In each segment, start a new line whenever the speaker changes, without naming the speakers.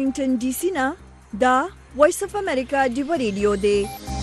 واشنگټن ډي سي نه دا وایس اف امریکا ډیو ریډیو دی.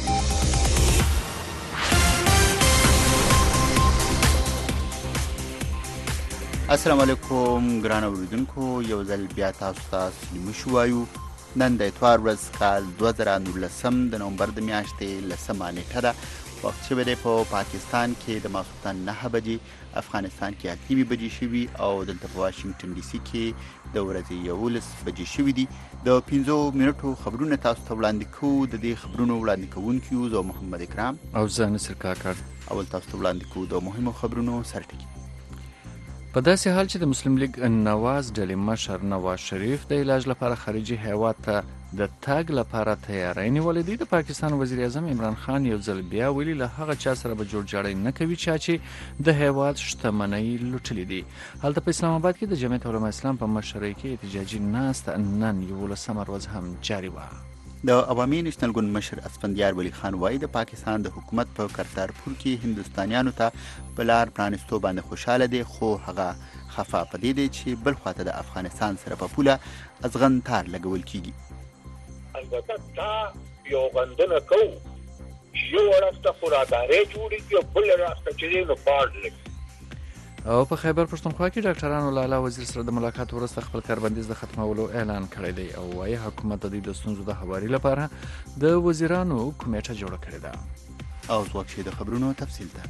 السلام علیکم ګران اوریدونکو، یو ځل بیا تاسو ته سلام شوایو. نن د اتوار ورځ کال 2019 د نومبر د میاشتې 10 نیټه ده. وخت شوی دی په پاکستان کې د ماخوستن 9 بجې، افغانستان کې 8 بجې شوي او دلته په واشنگټن ډي سي کې د ورځې 11 بجې شوي دي. د 15 منټو خبرونه تاسو ته وړاندې کوو. د دې خبرونو وړاندې کوونکي زه محمد اکرام
او زه نصر کاکړ.
اول تاسو ته وړاندې کوو د مهمو خبرونو سرټکي.
په داسې حال چې د مسلم لیگ نواز ډلې مشر نواز شریف د علاج لپاره خارجي هیواد ته د تګ لپاره تیاری نیولې دی، د پاکستان وزیر اعظم عمران خان یو ځل بیا ویلي له هغه چا سره به جوړجاړی نه کوي چې د هیواد شتمنۍ لوټلې دي. هلته په اسلام آباد کې د جمعیت علماء اسلام په مشرۍ کې احتجاجي ناسته نن 11 ورځ هم جاري وه.
د عوامي نېشنل ګوند مشر اسفندیار ولی خان وایي د پاکستان د حکومت په کرتارپور کې هندوستانیانو ته په لار پرانستو باندې خوشاله دی، خو هغه خفه پدې دی چې بل خواته د افغانستان سره په پوله ازغن تار لګول کیږي.
البته تا یو غندنه کوو چې یو ورسته خورادارې جوړېږي او بل راسته چې نو پاړ لګي.
او په خیبر پښتونخوا کې ډاکټرانو له اعلی وزیر سره د ملاقات وروسته خپل کاربندیز د ختمولو اعلان کړی دی او وايي حکومت د دې د ستونزو د هواري لپاره د وزیرانو کمیټه جوړه کړې ده.
او ځواب شي د خبرونو تفصیل ده.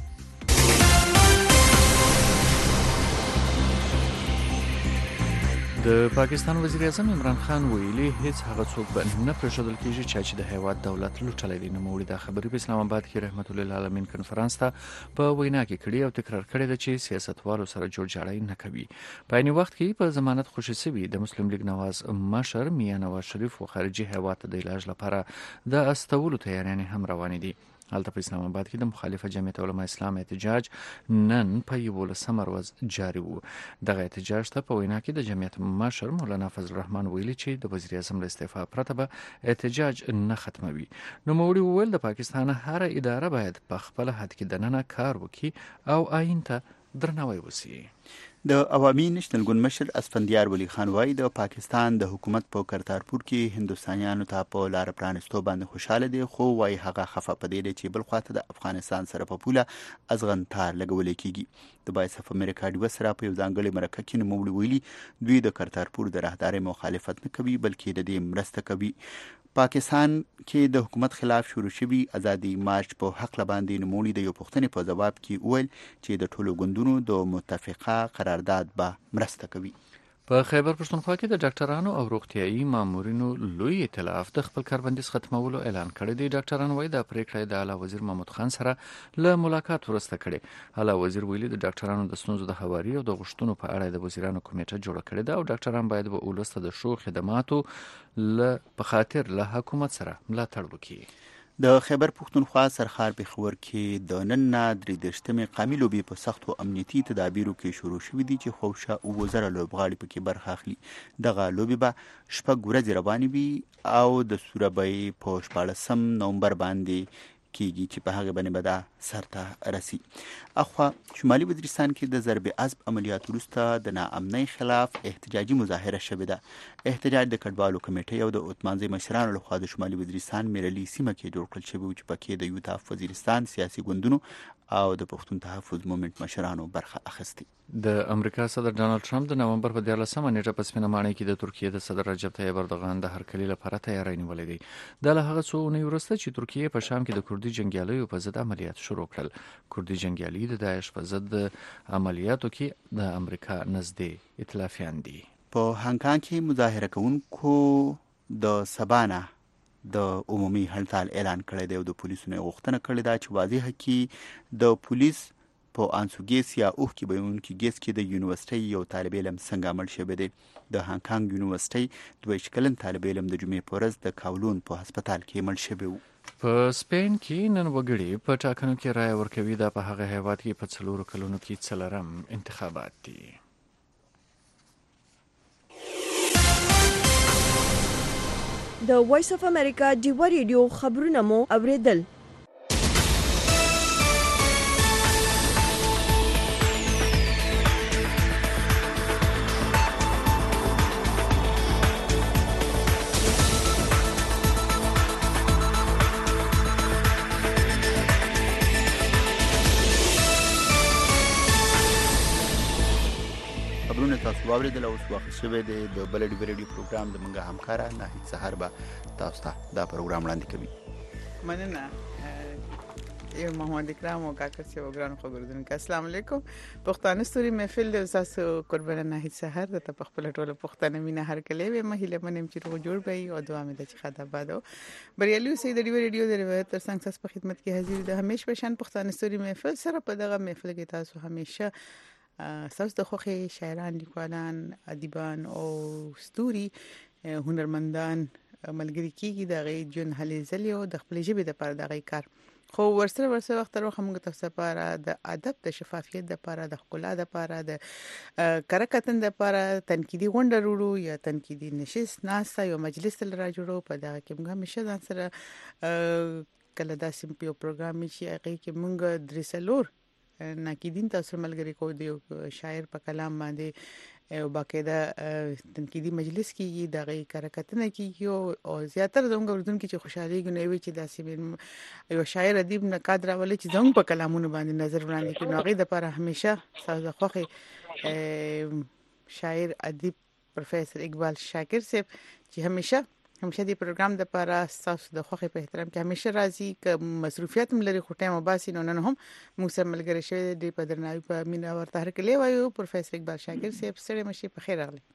د پاکستان وزیر اعظم عمران خان ویلي هیڅ هغه څوک به نه پرېښودل کېږي چې د هیواد دولت لوټلی دی. نوموړي دا خبرې په اسلام آباد کې رحمت الله العالمین کنفرانس ته په وینا کې کړي او تکرار کړی ده چې سیاستوالو سره جوړجاړی نه کوي. په عین وخت کې په ضمانت خوشي شوي د مسلم لیگ نواز مشر میاں نواز شریف و خارجي هیواد ته د علاج لپاره د استولو تیاریانې هم روانې دي. هلته په اسلام آباد کې د مخالفه جمعیت علماء اسلام احتجاج نن په 11 ورځ جاري وو. دغه احتجاج ته په وینا کې د جمعیت مشر مولانا فضل الرحمن ویلي چې د وزیر اعظم له استعفا پرته به احتجاج نه ختموي. نوموړي وویل د پاکستان هر اداره باید په خپل حد کې دننه کار وکړي او آئین ته درناوی وشي.
د عوامي نېشنل ګوند مشر اسفندیار ولی خان وایي د پاکستان د حکومت په کرتارپور کې هندوستانیانو ته په لار پرانستو باندې خوشاله دی، خو وایي هغه خفه پدې دی چې بل خواته د افغانستان سره په پوله ازغن تار لګولې کیږي. د وایس اف امریکا ډیو سره په یو ځانګړي مرکه کې نوموړي ویلي دوی د کرتارپور د راهدارۍ مخالفت نه کوي بلکې د دې مرسته کوي. پاکستان کې د حکومت خلاف شروع شوی ازادي مارچ په حق لباندې نوموړي د یو پوښتنې په ځواب کې وویل چې د ټولو ګوندونو د متفقه قرارداد به مرسته کوي.
په خیبر پښتونخوا کې د ډاکټرانو او روغتیايي مامورینو لوی ائتلاف د خپل کاربندیز ختمولو اعلان کړی دی. ډاکټرانو وایي دا پریکړه د اعلی وزیر محمود خان سره له ملاقات وروسته کړې. اعلی وزیر ویلي د ډاکټرانو د ستونزو د هواري او د غوښتنو په اړه د وزیرانو کمیټه جوړه کړې ده او ډاکټران باید به ولس ته د ښو خدماتو په خاطر له حکومت سره ملاتړ وکړي.
د خیبر پښتونخوا سرخار پېښور کې د نن نه 33مې قامي لوبې په سختو امنیتي تدابیرو کې شروع شوې دي چې خوشا 2000 لوبغاړي پکې برخه اخلي. دغه لوبې به 6 ورځې روانې وي او د سوربای په 14 نومبر باندې کیږي چې په هغه باندې به دا سرته رسي. اخوا شمالي وزیرستان کې د ضرب عصب عملیات وروسته د ناامنۍ خلاف احتجاجي مظاهره شوې ده. احتجاج د کډوالو کمیټې او د اتمانځي مشرانو لخوا د شمالي وزیرستان میرلي سیمه کې جوړ کړل شوی چې پکې د یوتا وزیرستان سیاسي ګوندونو او د پښتون تحفظ مومنت مشرانو برخه اخیستې.
د امریکا صدر ډانلډ ټرمپ د نومبر په 14 نیټه په سپینه ماڼۍ کې د ترکیې د صدر رجب طیب اردوغان د هرکلي لپاره تیاری نیولې دی. دا له هغه څو اونۍ وروسته چې ترکیې په شام کې د کردي جنګیالیو په ضد عملیات شروع کړل. کردي جنګیالي د داعش په ضد عملیاتو کې د امریکا نږدې ائتلافیان دي.
په هانګ کې مظاهره کوونکو د سبانه د عمومي هړتال اعلان کړی دی او د پولیسو نه غوښتنه کړې ده چې واضح کړي د پولیس په انسوګیس یا اوه کې بهونکي ګیس کې د یونیورسيټي یو طالب علم څنګه مړ شوی دی. د هانګ کانګ یونیورسيټي 22 کلن طالب علم د جمعې په ورځ د کاولون په هسپتال کې مړ شوی و.
په سپین کې نن وګړي په ټاکنو کې رائے ورکوي. دا په هغه هیواد کې په 4 کلونو کې څلورم انتخابات دي.
د وایس اف امریکا ډیو ریډیو خبرونه مو اوریدل.
واوریدل اوس وخت شوه د بل ډیو پروګرام د منګه همکارا ناهید سحر به تاسو ته دا پروګرام وړاندې کوي.
مننه یو محمد اکرام او کاکر سی وګران خبردونکو. السلام علیکم. پښتانه ستوري محفل د تاسو قربان ناهید سحر د خپل ټوله پښتانه مینا هر کله به مهله منم چې رو جوړ بي او دعا مې د چې خدا بادو بریالي سي د ریډیو د روایت تر څنګه تاسو په خدمت کې حاضر د همیش بشن پښتانه ستوري محفل سره په دغه محفل کې تاسو همیشه تاسو د خوخي شاعران لیکوالان ادیبان او ستوري هنرمندان ملګری کیږي د غي جون هلي زلی او د خپل ژبه د پر دغه کار خو ورسره وخت تر وخت موږ تاسو لپاره د ادب د شفافیت لپاره د ښکلا لپاره د کرکټن لپاره تنقیدي غونډه وروړو یا تنقیدي نشست ناسا یو مجلس تل را جوړو په دغه کې موږ همیشه ځان سره کله دا سیمپیو پروګرام چې هغه کې موږ درسلور ناقدین تاسو ملګری کو دی شاعر په کلام باندې او باقاعده تنقیدي مجلس کې دغه کرکټنه کې او زیاتره زموږ اردوونکو چې خوشحالي غنوي چې داسې یو شاعر ادیب نه کادر ولې چې زموږ په کلامونو باندې نظر وړاندې کوي. هغه د لپاره همیشه تاسو خوخي شاعر ادیب پروفیسور اقبال شاکر صاحب چې همیشه د پروګرام د لپاره تاسو د خوخي په احترام کې همیشه راځي ک مصروفیت ملري خټه مباسي نو نن هم موږ سره ملګری شوی دی په درناوي په مینا ورته هر کله وایو پروفیسور اقبال شاکر صاحب سره مشي په خیر راغلی.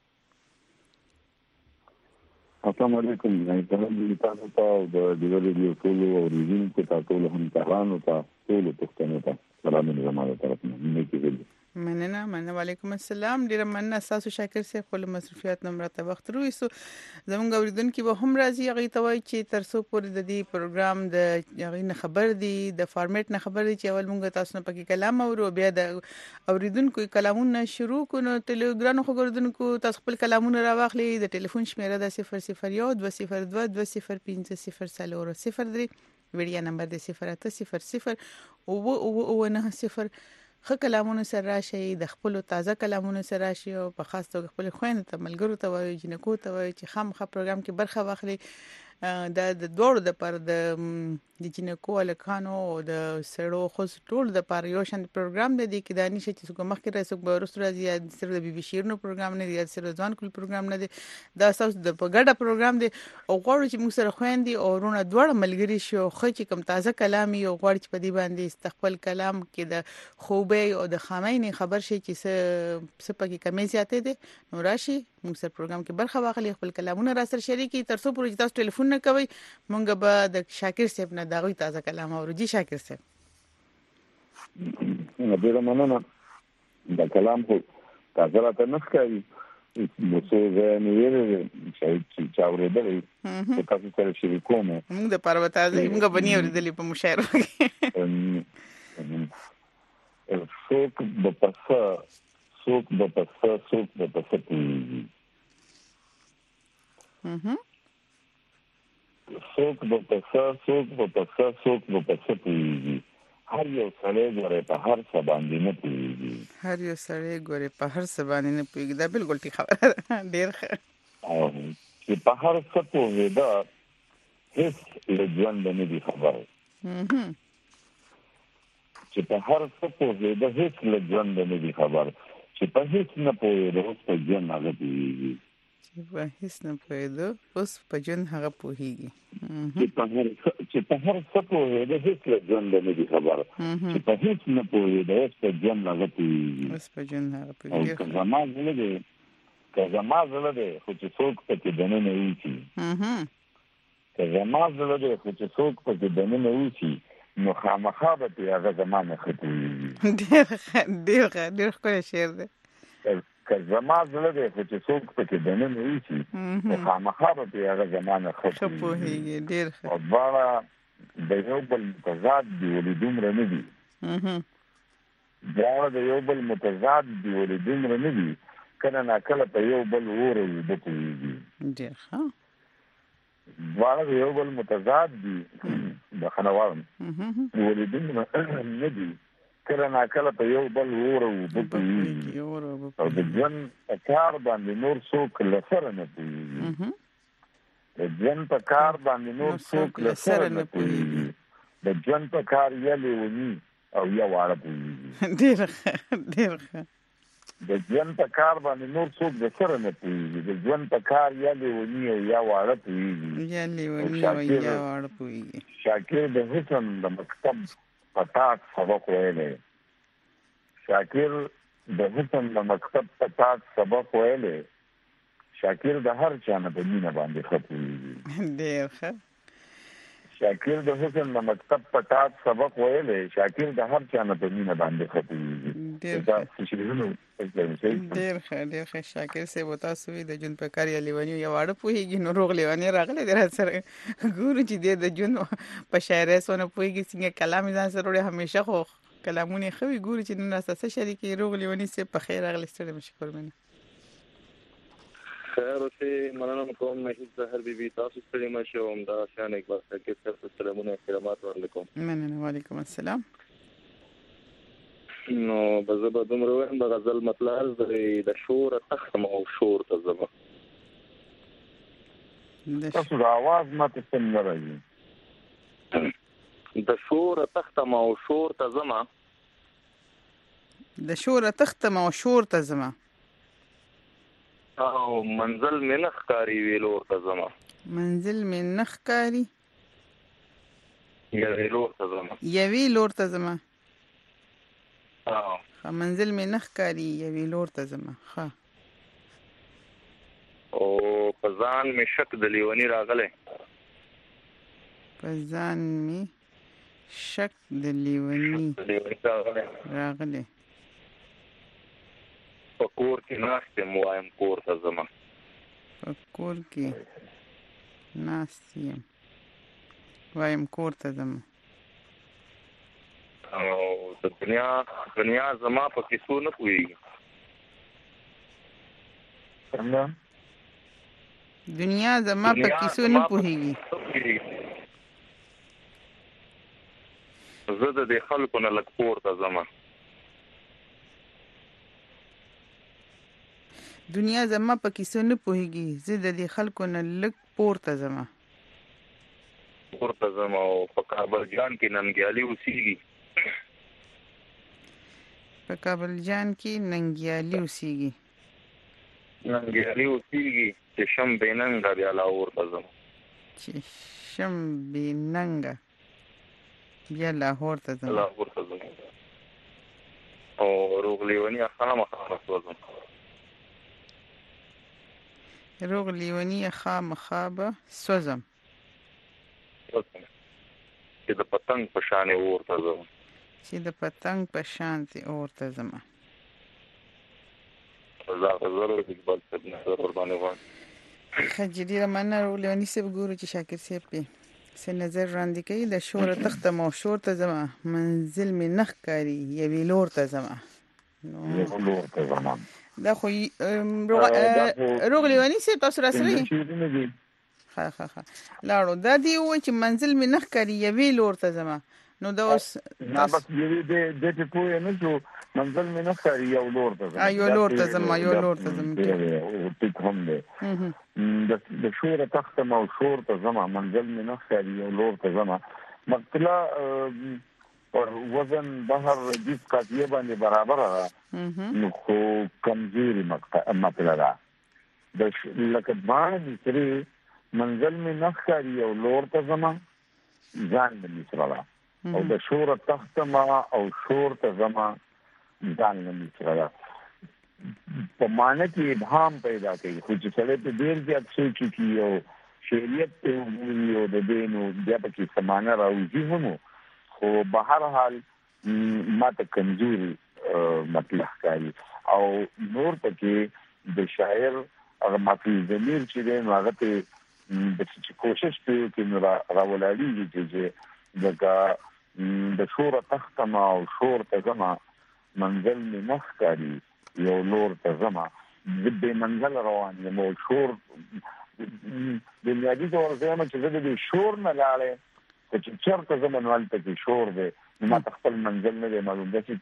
السلام علیکم. تاسو ته د ریډیو ټول او ریډینګ ته ټول هم تهران او ټول پښتنو ته سلام زموږ طرف نه کیږي.
مننه وعلیکم السلام. ډیر مننه تاسو شاکر صاحب خپل مصروفیات نمرته وخت رويسو زمونږ اوریدونکو به هم راځي هغه ته وایي چې ترسو پورې د دې پروګرام د هغه نه خبر دي د فارمیټ نه خبر دي چې اول مونږ تاسو نه پکې کلام اورو بیا د اوریدونکو کلامونه شروع کونو ټلګرام خو اوریدونکو تاسو خپل کلامونه راوخلي د ټلیفون شمیره د 001 202 205 003 ویډیا نمبر د 0800 او 90 خ کلامونه سره راشي د خپل تازه کلامونه سره راشي او په خاص توګه خپل خويند ته ملګرو ته وایي جنکو ته وایي چې خامخا پروګرام کې برخه واخلي د دوړو د پر د جنکو الکانو او د سړو خو ټول د پر یو شان پروګرام دی کې د نشه چې څنګه مخکې راځي څنګه ورسره راځي سره د بي بي شیرنو پروګرام نه دی سره ځوان کول پروګرام نه دی دا تاسو د پګړه پروګرام دی او غواړو چې موږ سره خويندي او رونه دوړ ملګری شو خو چې کوم تازه کلامي او غواړي چې په دې باندې استقبال کلام کې د خوبه او د خامینې خبر شي چې سپکه کمی زیاته دي نو راشي موږ سره پروګرام کې برخه واخلي خپل کلامونه را سره شریکي ترڅو پروژه تاسو ټلیفون نه کوي مونږ به د شاکر صاحب نه دغه تازه کلام اورو. جی شاکر صاحب
ډیر مننه. دا کلام خو تازه راته نه ښکاري نو څه نه ویل چې چاورېدلې چې تاسو سره شریکوم
موږ د پروتازه موږ بنی اورېدلې په مشاعره کې
څوک به پسه پوهیږي څوک به پسه پوهیږي هر یو سړی ګورې په هر څه باندې نه پوهیږي دا
بالکل ټیک خبره ده. ډېر ښه
چې په هر څه پوهېده هیڅ له ژونده نه دي خبر چې په هر څه پوهېده هیڅ له ژونده نه دي خبر چې په هیڅ نه پوهېده اوس په ژوند هغه پوهېږي
چې په هیڅ نه پوهېده اوس په ژوند هغه پوهېږي
چې په هر څه پوهېده هیڅ له ژونده نه دي خبر چې په هیڅ نه پوهېده اوس په ژوند هغه پوهېږي که زما زړه دی خو چې څوک پکې دننه اوسي که زما زړه دی خو چې څوک پکې دننه اوسي نو خامخا به پرې هغه زما مخه پوهېږي.
ډېر ښکلی شعر دی.
که زما زړه دی خو چې څوک پکې دننه اوسي نو خامخا به پرې هغه زما مخه
پوهېږي. ډېر ښه.
او دواړه د یو بل متضاد دي ولې دومره نه دي دواړه د یو بل متضاد دي ولې دومره نه دي کله ناکله په یو بل اور او اوبه پوهېږي.
ډېر ښه.
دواړه د یو بل متضاد دي بخښنه غواړم ولې دومره نه دي کله ناکله په یو بل اور او اوبه پوهېږي او د ژوند په کار باندې نور څوک له سره نه پوهېږي د ژوند په کار باندې نور څوک له سره نه پوهېږي د ژوند په کار یا لیوني او یا واړه پوهېږي.
ډېر ښه.
د ژوند په کار باندې نور څوک د سره نه پوهېږي د ژوند په کار یا لیوني او یا واړه پوهېږي شاکر د حسن د مکتب په ټاک سبق ویلی شاکر د حسن د مکتب په ټاک سبق ویلی شاکر د هر چا نه په مینه باندې ښه پوهېږي
ډېر ښه
شاکر د حسن د مکتب په ټاک سبق ویلی شاکر د هر چا نه په مینه باندې ښه پوهېږي
ډېر ښه شاکر صاحب تاسو وی د ژوند په کار یا لیونی یا واړه پوهېږي نو روغ لیونی راغلی دی راسره ګورو چې دی د ژوند په شاعرۍ څونه پوهېږي څنګه کلام یې ځان سره وړي همیشه خو کلامونه یې ښه وي ګورو چې نن راسره څه شریکې روغ لیونی صاحب په خیر راغلی ستړی مه شي قربانه
خیر اوسې مننه کوم نهید زهر بیبي تاسو ستړي مه شئ همدا شان اقبال شاکر صاحب ته سلامونه احترامات وړاندې کوم
مننه وعلیکم السلام
نو به زه به دومره وایم د غزل مطلب د شوره تختم او شور ته ځمه
تاسو د اواز ماته څنګه راځي
د شوره تختم او شور ته ځمه
د شوره تختم او شور ته ځمه
او منزل مې نه ښکاري ویلور ته ځمه
منزل مې نه ښکاري
یوې لور ته ځمه
یوې لور ته ځمه
او
منزل مې نه ښکاري یوې لور ته ځمه ښه
او په ځان مې شک د لیوني راغلی
په ځان مې شک د لیوني راغلی
په کور کې ناست یم وایم کور ته ځمه
په کور کې ناست یم وایم کور ته ځمه
او د دنیا زما په کیسو نه پوهېږي
څنګه
دنیا زما په کیسو نه پوهېږي
زه د دې خلکو نه لږ پورته ځمه
دنیا زما په کیسو نه پوهېږي زه د دې خلکو نه لږ پورته ځمه
او په کابل جان کې ننګیالي اوسېږي
په کابل جان کې ننګیالي اوسېږي
چې شم بې ننګه بیا لاهور ته ځم
چې شم بې ننګه بیا لاهور ته ځم
او روغ لیونی خامخا سوځم
روغ لیونی خامخا به سوځم
چې د پتنګ په شانې اور ته ځم
چې د پتنګ په شانې اور ته ځم
ضرور اقبال صاحب نظر ورباندې غواړم
خجری رمانه لیونی صاحب ګورو چې شاکر صاحب په سه نظر وړاندې کوي د شوره تختم او شور ته ځم منزل مې نه ښکاري یوې لور ته ځم دا خو روغ لیونی صاحب تاسو را سره یې ښه لاړو دا دی و چې منزل مې نه ښکاري یوې لور ته ځم نو دا اوس
دا بس یوې د پوهې نه شو منزل مې نه ښکاري یو لور ته ځم
یو لور ته ځم
ټیک هم دی د شوره تختم او شور ته ځم منزل مې نه ښکاري یو لور ته ځم مقتله پر وزن بهر جیس قضیه باندې برابر ده نو خو کمزوري مقتله ده لکه باندې سری منزل مې نه ښکاري یو لور ته ځم ځان مې سره او د شوره تختم او شور ته ځم ځان مې سره په معنی کې ابهام پیدا کوي خو چې سره په ډیر زیات سوچ کوي او شریعت ته وګوري او د دینو بیا پکې سمانه راوځي هم خو به هر حال ماته کمزوري مطلب کوي او نور پکې د شاعر هغه مفي ضمیر چې دی هغه ته د کوشش کوي چې راولالي چې د شوره تختم او شور ته ځم منزل مې نه ښکاري یو لور ته ځم زه بې منزل روان یم او شور بنیادي ډول زه یم چې زه د دې شور نه لاړې خو چې چېرته ځم نو هلته کې شور دی نو ما ته خپل منزل نه دی معلوم داسې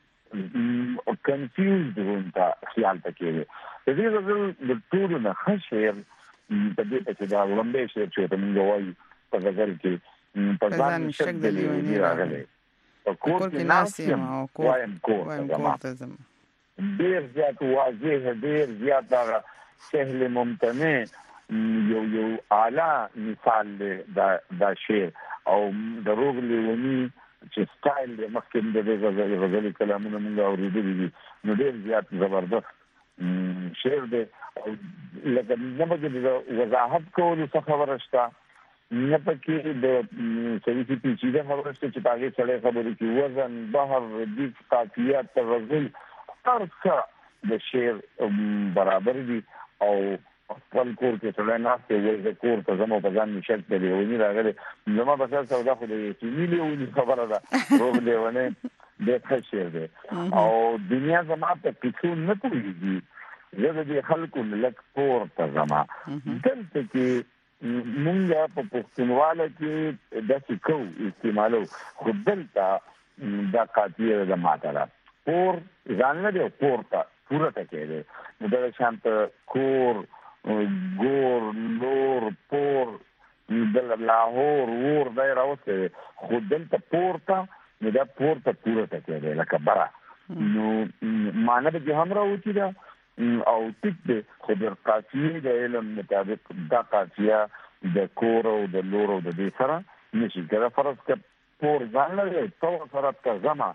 کنفیوزډ وم ته خیال پکې دی د دې غزل د ټولو نه ښه شعر په دې پکې دا لومړی شعر چې ورته موږ وایو په غزل کې په ځان شک د لیوني راغلی په کور کې ناست یم وایم کور ته ځم ډیر زیات واضح ډیر زیات سهل ممتنع یو اعلی مثال دا شعر او د روغ لیونی چې سټایل د مخکې د غزل کلامونه موږ اوریدلي دي نو ډیر زیات زبردست شعر دی لکه نه پکې د وضاحت کولو څه خبره شته نه پکې د سړي پیچیده خبره شته چې په هغې سړی خبرې کوي وزن بحر ردیف قافیه تغزل هر څه د شعر برابر دي او خپل کور کې سړی ناست دی وایي د کور ته ځم او په ځان مې شک د لیوني راغلی زما په سر سودا خو د یقیني لیوني خبره ده روغ لیونی ډېر ښه شعر دی او دنیا زما په پیسو نه پوهېږي زه د دې خلکو لږ کور ته ځم دلته کې مونږ په پښتونواله کې داسې کوو استعمالو خو دلته دا قاطیه ده ماته ده کور ځان نه دی کور ته پوره ټکی دی نو دغه شان ته کور ګور لور پور د لاهور ور دی راوستی خو دلته پورته نو دا پورته پوره ټکی دی لکه بره نو معنی پکې هم راوچي ده او ټیک دی خو د قافیې د علم مطابق دا قافیه د کور او د لور او د دې سره نشي کېدای فرض که پور ځان نه دی تو سره ته ځمه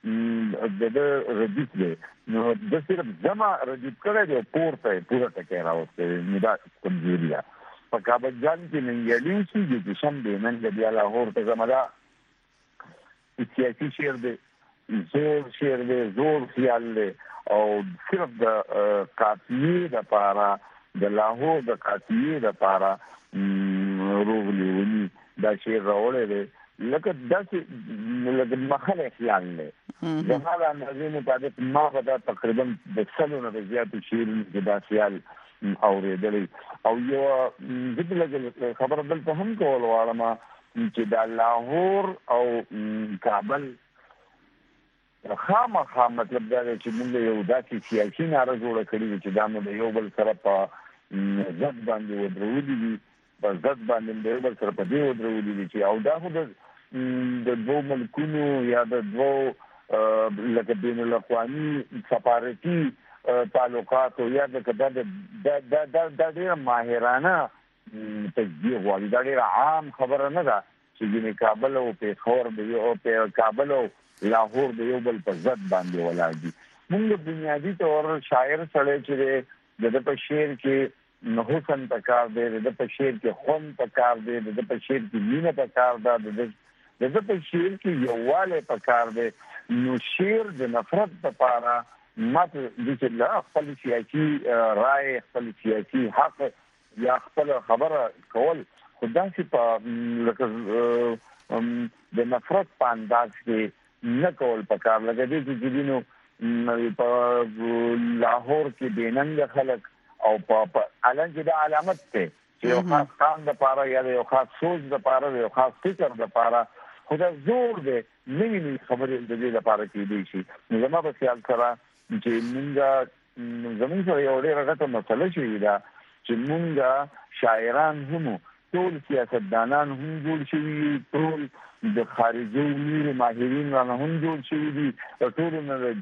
د ردیف دی نو د صرف جمع ردیف کړی دی پورته پوره ټکی راوستی نو دا کمزوري ده په کابل جان کې ننګیالي اوسېږي چې شنبې نن د بیا لاهور ته ځمه دا سیاسي شعر دی زور شعر دی زور خیال دی او صرف د قافیې دپاره د لاهور د قافیې دپاره روغ لیوني دا شعر راوړی دی لکه داسې مخله خیال دی زما د اندازې مطابق ما به دا تقریبا د 100 نه زیاتو شعرونو کې دا خیال اورېدلی او یو زه لږ خبره دلته هم کول غواړم چې دا لاهور او کابل خامخا مطلب دا دی چې موږ یو داسې سیاسي ناره جوړه کړې ده چې دا مو د یو بل سره په ضد باندې ودرولي دي په ضد باندې د یو بل سره په دې ودرولي دي چې او دا خو د دوو ملکونو یا د دوو لکه بین الاقوامي سفارتي تعلقاتو یا د ډېره ماهرانه تجزیه غواړي دا ډېره عام خبره نه ده چې ځینې کابل او پېښور کابل او لاهور د یو بل په ضد باندې ولاړ دي موږ بنیادي طور شاعر سړی چې دی د ده په شعر کې حسن پکار دی د ده په شعر کې خوند پکار دی د ده په شعر کې مینه پکار ده د ده په شعر کې یووالی پکار دی نو شعر د نفرت لپاره ماته د چې خپل سیاسي رائے خپل سیاسي حق یا خپل خبره کول خو داسې په لکه د نفرت په انداز کې نه کول پکار لکه دې چې دینو په لاهور کې بېننګه خلک او په علن کې د علامت ته چې یو خاص قام د پاره یا یو خاص سوچ د پاره یو خاص فکر د پاره خدا زور دی نوی خبرې د دې لپاره کېدی شي نو زما په خیال سره چې موږ زموږ سره یو ډېره غټه مسله شوې ده چې موږ شاعران هم ټول سیاستدانان هم جوړ شوي ټول د خارجي امور ماهرین رانه هم جوړ شوي دي ټول د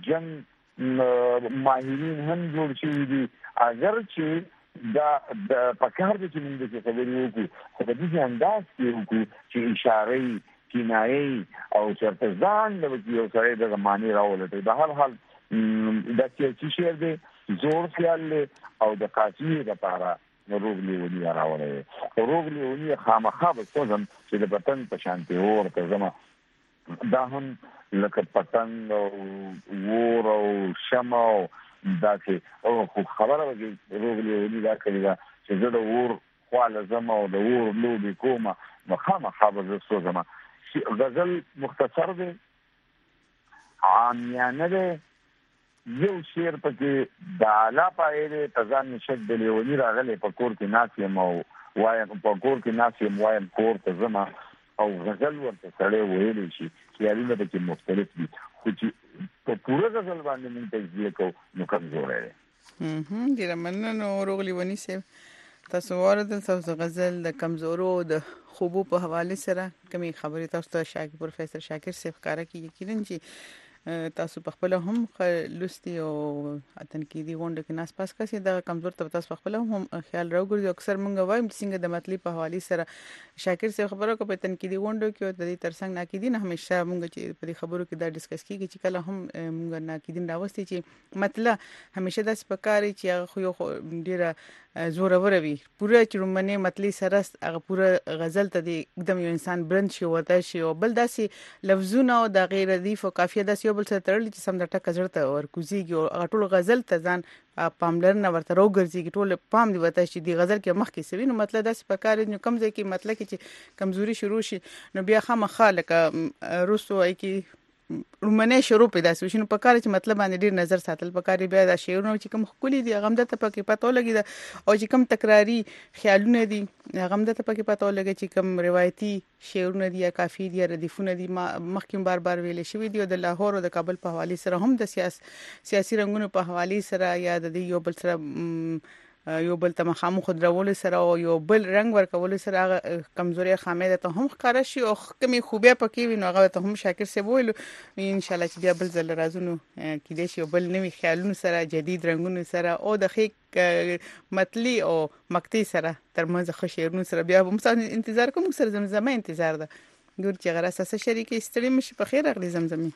جنګ ماهرین هم جوړ شوي دي اگر چې دا د پکار د چې موږ د خبرې وکړو خو په دې انداز کې وکړو چې اشارې کنایي او چرته ځان د یو سړی د معنی راولټي د هر حال دا چې شعر دی زور خیال دی او د قافیې لپاره روغ لیونی راوړی روغ لیونی خامخا به سوزم چې د وطن په شانتي ورته زما دا هم لکه پتنګ او ور او شمع او دا چې خو خبره وکړي روغ لیونی دا کړي دا چې زه د ور خواله زما او د ور لوبې کومه نو خامخا به زه سوزم غزل مختصر دی عامیانه دی یو شعر پکې د اعلی پایې دی تزان نشد د لیونی راغلی په کور کې ناست یم او وایم په کور کې ناست یم وایم کور ته ځم او غزل ورته سړی ویلی شي خیالونه پکې مختلف دي خو چې په پوره غزل باندې موږ تجزیه کوو نو کمزوری دی
ډېره مننه روغ لیوني صاحب تاسو واردل تاسو غزل د کمزورو د خوبو په حواله سره کومې خبرې تاسو ته پروفیسور شاکر صاحب ښکاره کړي یقینا چې تاسو په خپل هم لستی او تنقیدي غونډه کې ناس پاس کسي د کمزور ته تاسو په خپل هم خیال راوګرځي. اکثر مونږ وایم چې څنګه د مطلب په حواله سره شاکر صاحب خبرو کو په تنقیدي غونډه کې د دې ترڅنګ ناقدین همیشه مونږ چې په دې خبرو کې دا ډیسکس کیږي چې کله هم مونږ ناقدین راوستي چې مطلب همیشه داس پکاري چې خو یو ډیره زوره وي پوره چرمنه مطلب سره هغه پوره غزل ته एकदम یو انسان برند شي وته شي او بل داسې لفظونه او د غیر ردیف او قافیه داسې یو بل سره تړل چې سم د ټکه زړه ور کوزيږي او ټول غزل ته ځان پاملرنه ورته راوګرځي ټول پام دی وته چې دی غزل کې مخ کې سوي نو مطلب داسې پکار نو کم ځای کې مطلب چې کمزوري شروع شي نو بیا خامخا لکه روسو ای کې رومنه شروع پیدا شي نو پکار چې مطلب باندې ډیر نظر ساتل پکاري بیا د شعرونو چې کوم خولي دي غم د ته پکې پاتو لګي دا او چې کوم تکراری خیالونه دي غم د ته پکې پاتو لګي چې کوم روایتي شعرونه دي یا کافی دي ردیفونه دي مخکې بار ویل شوی دي د لاهور او د کابل په حواله سره هم د سیاسي رنگونو په حواله سره یا د یو بل سره یو بل ته مخامخ درول سره او یو بل رنگ ورکول سره کمزوري خامې ته هم ښکارا شي او کمی خوبه پکې وي نو هغه ته هم شاکر سه ویل ان شاء الله چې بیا بل ځل رازونو کې دې شي بل نوې خیالونو سره جدید رنگونو سره او د خې متلی او مکتی سره ترمنځ خشيرونو سره بیا هم انتظار کوم سره زمزمه انتظار ده ګور چې غره اساس شریکي استری مش په خیر اغلی زمزمه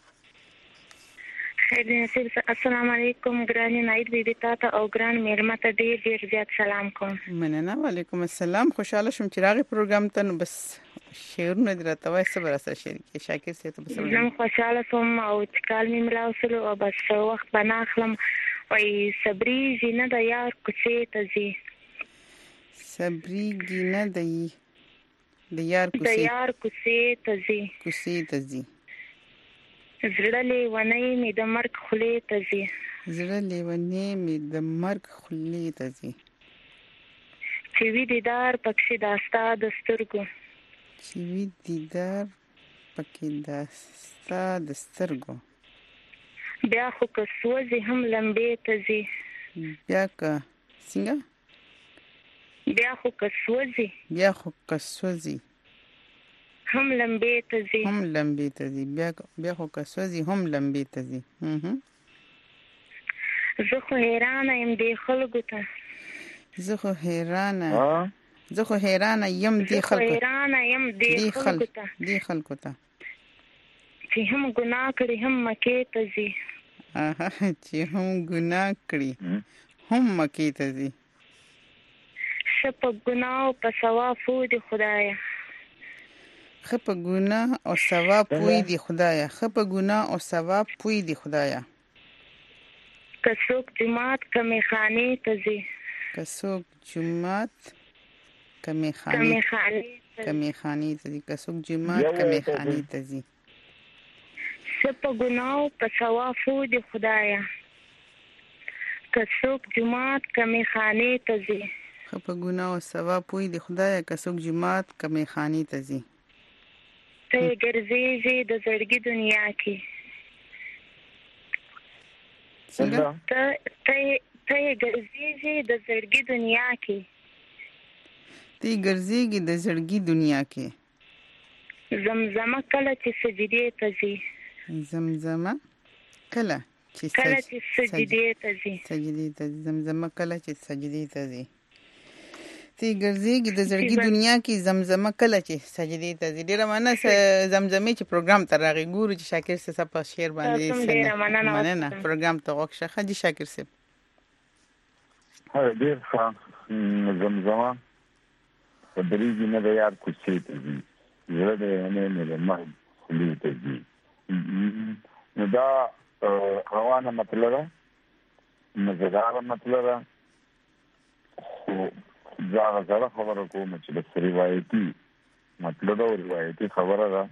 خیر نصیب. السلام علیکم ګرانی نایت بیبي تاسو او ګران میرمه ته ډیر زیات سلام کوم.
مننه. وعلیکم السلام. خوشاله شوم چې راغی پروګرام ته نو بس شعرونه درته وای صبر سره شریک شاکر سي ته بس
زم خوشاله شوم او چې کال مې ملاوسلو او بس وخت بناخلم وای صبري جنه د یار کوڅې ته زی
صبري جنه د یار
کوڅې
ته زی
زړه لیونی می د مرګ خولې ته زی چې وی دیدار پکې داستا د سترګو بیا خو که سوځي هم لمبې ته زی
بیا خو که سوځي
هم لمبې
ته زی بیا خو که سوځي هم لمبې ته زی
زه خو حیرانه یم دې خلکو ته
زه خو حیرانه یم دې خلکو ته
چې هم ګناه کړي هم مکې ته زی شپ ګناه او په ثواب دې خدایا
خپ ګناه او ثواب پوي دي خدایا
کڅوک جماعت کمی خانه ته زی
کڅوک جماعت کمی خانه ته زی
شپ ګناه په ثواب دې خدایا کڅوک جماعت کمی خانه ته زی
خپ ګناه او ثواب پوي دي خدایا کڅوک جماعت کمی خانه ته زی
ته ګرځېږي د زړګي دنیا کې
څنګه
ته ګرځېږي د زړګي دنیا کې زمزمه کله چې سجدې ته زی
زمزمه کله چې
سجدې ته زی
زمزمه کله چې سجدې ته زی تی ګرځېږي د زړګي دنیا کې زمزمه کله چې سجدې ته زی. ډیره مننه زمزمه چې پروګرام ته راغی ګورو چې شاکر صاحب په شعر باندې مننه پروګرام ته وښه خدي شاکر صاحب
ډیر ښه زمزمه په دریږي نه د یار کوڅې ته زی زړه دې نه د مرګ خولې ته زی نو دا روانه مطلب مزدار مطلب خو زړه خبره کوم چې د روایتي مطلب او روایتي خبره ده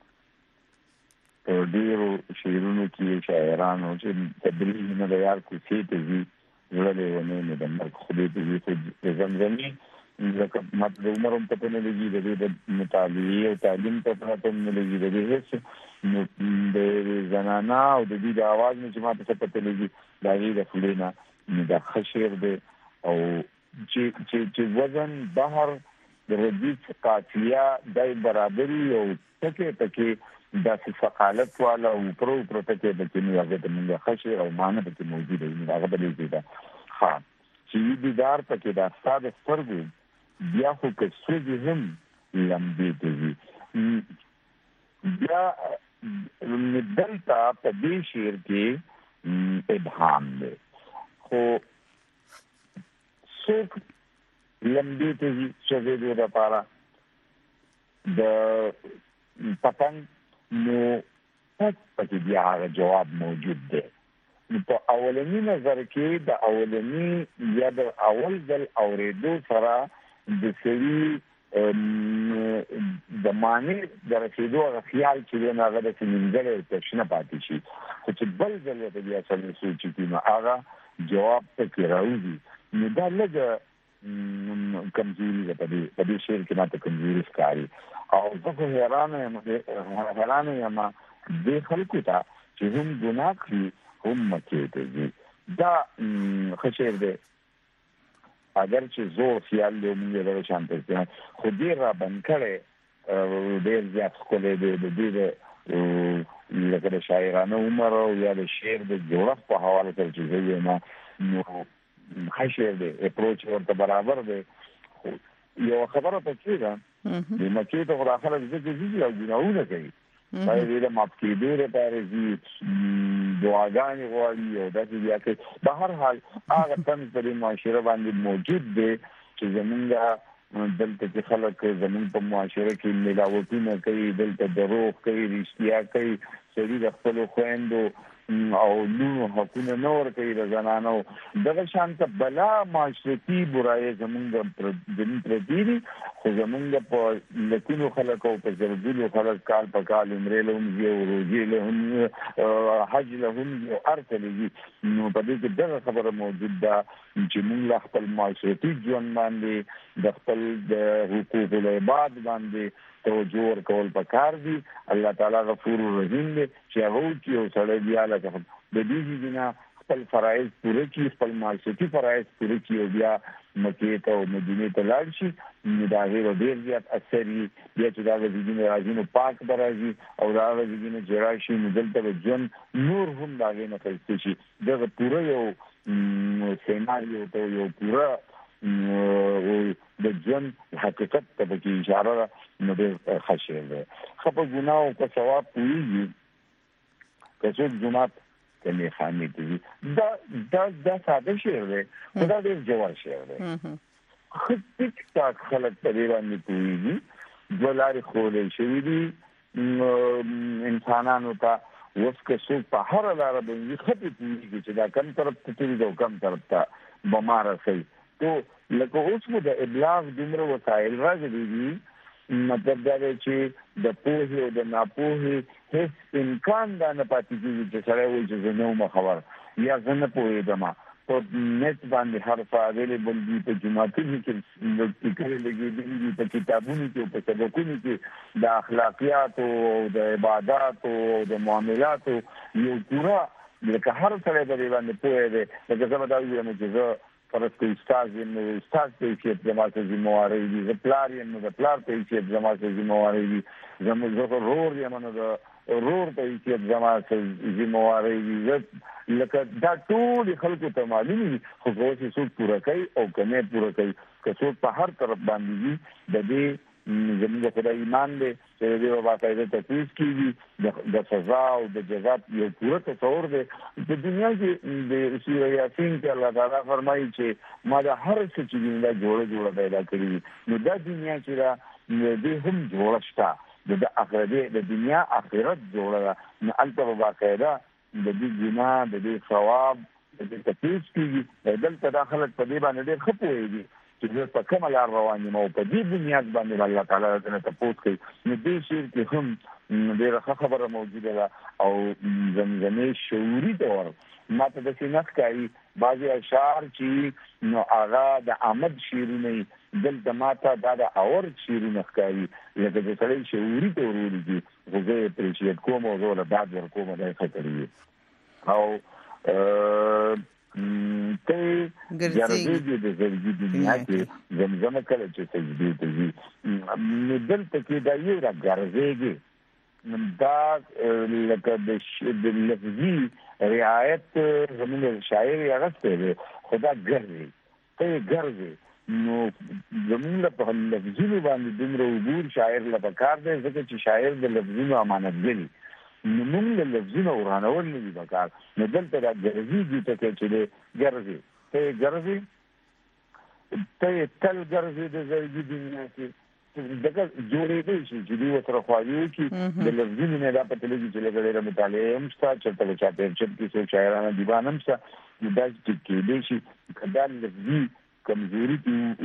په ډیرو شعرونو کې شاعرانو چې تدریج نه د یار کوڅې ته زی زړه دې نه د مرګ خولې ته زی په زمزمي لکه مطلب عمرم ته نه لګي د مطالعه او تعلیم ته نه لګي د هیڅ نو د زنانا او د دې د आवाज نه چې ماته څه پته لګي دا یې د فلینا د خشیر دی او چې وزن بهر د ردیف قافیه دای برابرۍ او تکې د ثقالت والا او پرو پروتکه د کې نه هغه د موږ خشي او معنی د کې موجوده دی هغه د دې ده ها چې دیدار پکې د استاد سترګو بیا خو که سوځي هم لمبې دي بیا دلته په دې شعر کې ابهام دی خو څوک لمبې دي چې د لپاره د پتنګ نو پکې بیا هغه جواب موجود دی په اولنی نظر کې د اولنی یا د اول ځل اوریدو سره د سړي د معنی د رسیدو خیال چې نه غوډه چې منځله تشنه پاتې شي خو چې بل ځل ته بیا څه سوچ چې نو هغه جواب ته راوځي نو دا لږه کمزوري ده په دې شعر کې ماته کمزوري ښکاري او زه حیران یم د خلکو ته چې هم ګناه کوي هم مکه دي دا خشیر ده اگر چې زور خیال له موږ له شانته خو دې را بنکړې ډېر زیات خلک دې لکه د شاعرانه عمر او یا د شعر د جوړښت په حواله سره چې زه نو خشیر ده اپروچ ورته برابر ده یو خبره پکې ده د مکه ته خلاصه د او ګناونه کوي باید د مافکیدو لپاره دي دعاګانې غواړي او داسې بیا کې په هر حال هغه طنز په معاشره باندې موجود دی چې زمونږ دلته چې خلک زمونږ په معاشره کې ملاوتونه کوي دلته دروغ کوي رښتیا کوي سړي د خپلو خویندو او لونو حقونه نه ورکوي د زنانو دغه شانته بلا معاشرتي برایي زمونږ د پردي دي خو زمونږ په لکونو خلک او په زرګونو خلک کال په کال عمرې له هم ځي او روژې له هم حج له هم ځي او هر څه له ځي نو په دې کې دغه خبره موجود ده چې موږ خپل معاشرتي ژوند باندې د خپل د حقوق العباد باندې توجه ورکول پکار دي الله تعالی غفور رحیم دی چې هغه چې یو سړی بیا لکه د دې ځینه خپل فرایض پوره کړي خپل معاشرتي فرایض پوره کړي او بیا مکې ته او مدینې ته لاړ شي نو دا ډېر زیات اثر بیا چې دا د دې راځي نو پاک برازي او دا د دې چې راشي نو دلته ژوند نور هم دا نه کوي شي دا پوره یو سیناریو ته یو پوره د ژوند حقیقت ته به اشاره نه ده خاصه ده خو ګناه او ثواب کوي که څوک جمعات کني خاني دي دا ساده شعر ده خدا دې جواب شعر ده خو ټیک ټاک خلک په دې باندې کوي ولاري خولې شوی دي انسانانو ته وسکه څوک په هر لار باندې خپې کوي چې دا کم طرف ته تیری او کم طرف ته بمار شي تو لکه اوس مو د ابلاغ دمر وسایل راځي مطلب دا دی چې د پوهې او د ناپوهې هیڅ امکان دا نه پاتې کېږي چې سره وایي چې زه نه وم خبر یا زه نه پوهېدم په نت باندې هر څه اویلیبل دي په جوماتونو کې لږ لګېدلي دي په کتابونو کې او په سبقونو کې د اخلاقیاتو او د عباداتو او د معاملاتو یو پوره لکه هر سړی په دې باندې پوهه دی لکه زه به دا ووایم چې زه فرض کړئ استاد یم نو استاد ته حیثیت زما څه ذمهواري دي زه پلار یم نو د پلار ته حیثیت زما څه ذمهواري دي زه ورور یم نو د ورور ته حیثیت زما څه ذمهواري دي لکه دا ټول خلکو ته معلوم دي خو اوس څوک پوره کوي او کنه پوره کوي که څوک په هر طرف باندې دي د دې زموږ خدای ایمان دی چې دې باقاعده تفصیل کیږي د سزا او د جزا یو پوره تصور دی په دنیا کې د سورہ یاسین کې الله تعالی فرمایي چې ما د هر څه چې دنیا جوړه پیدا کړی نو دا دنیا چې را دې هم جوړه شته د آخرت د دنیا آخرت جوړه نو البته باقاعده د دې ګناه د دې ثواب د دې تفصیل کیږي دلته داخله په دې باندې ډېر خپويږي چې په کومه لار روان یم او په دې بنیاد باندې الله تعالی ته تاسو کوي نو دې شعر کې هم ډېره خبره موجوده ده او زمزمه شعوري تور ماته د سینخ کوي بعضي اشعار چې نو هغه د آمد شعرونه دلته ماته دا د اور شعرونه کوي لکه د سړی شعوري تور ورږي خو زه اپریشیټ کوم او زه له بعد ورکوم دا خطرې او ته ګرځي د زړګي دنیا کې زمزمه کله چې سجدي ته ځي نو دلته کې دا یو را ګرځيږي دا لکه د لفظي رعایت زموږ شاعر یې راځي خدا ګرځي ته ګرځي نو زموږ په لفظونو باندې دومره عبور شاعر لپاره کار دی ځکه چې شاعر د لفظونو امانتګری نو موږ د لفظونو ورانول نه دي پکار نو دلته دا ګرځي ته چې ګرځي ته ګرځي ته تل ګرځي د زړګي دنیا کې دغه جوړې دي چې دوی سره خواږي چې د لفظونو نه دا پته لګي چې لګړې مطالعه هم ستاسو چرته چاته چې څو شاعرانه دیوان هم څه دا چې دې شي کدا لفظي کمزوري ته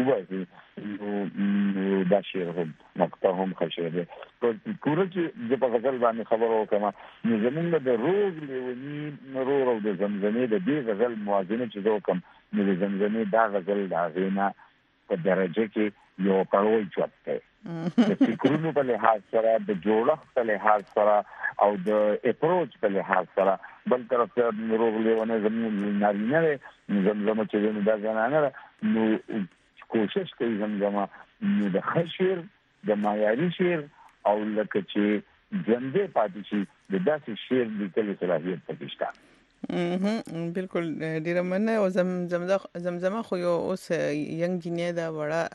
وایي دا شعر هم نقطه هم خشره په پوره چې د په غزل باندې خبرو کوم نو زمونږ د روغ لیونی مرور او د زمزمې د دې غزل موازنه چې زه کوم نو د زمزمې دا غزل دا غینا په درجه کې یو پړوي چوته د فکرونو په لحاظ سره د جوړښت په لحاظ سره او د اپروچ په لحاظ سره بل طرف ته روغ لیونه زمونږ نارینه زمزمه چې دا زنانه نو کوشش کوي زمزمه نو د خشیر د معیاري شعر او لکه چې ژوندې پاتې شي د داسې شعر لیکلو صلاحیت پکې شته
بالکل ډیر مننه او زمزمه خو یو اوس ینګ جنیا دا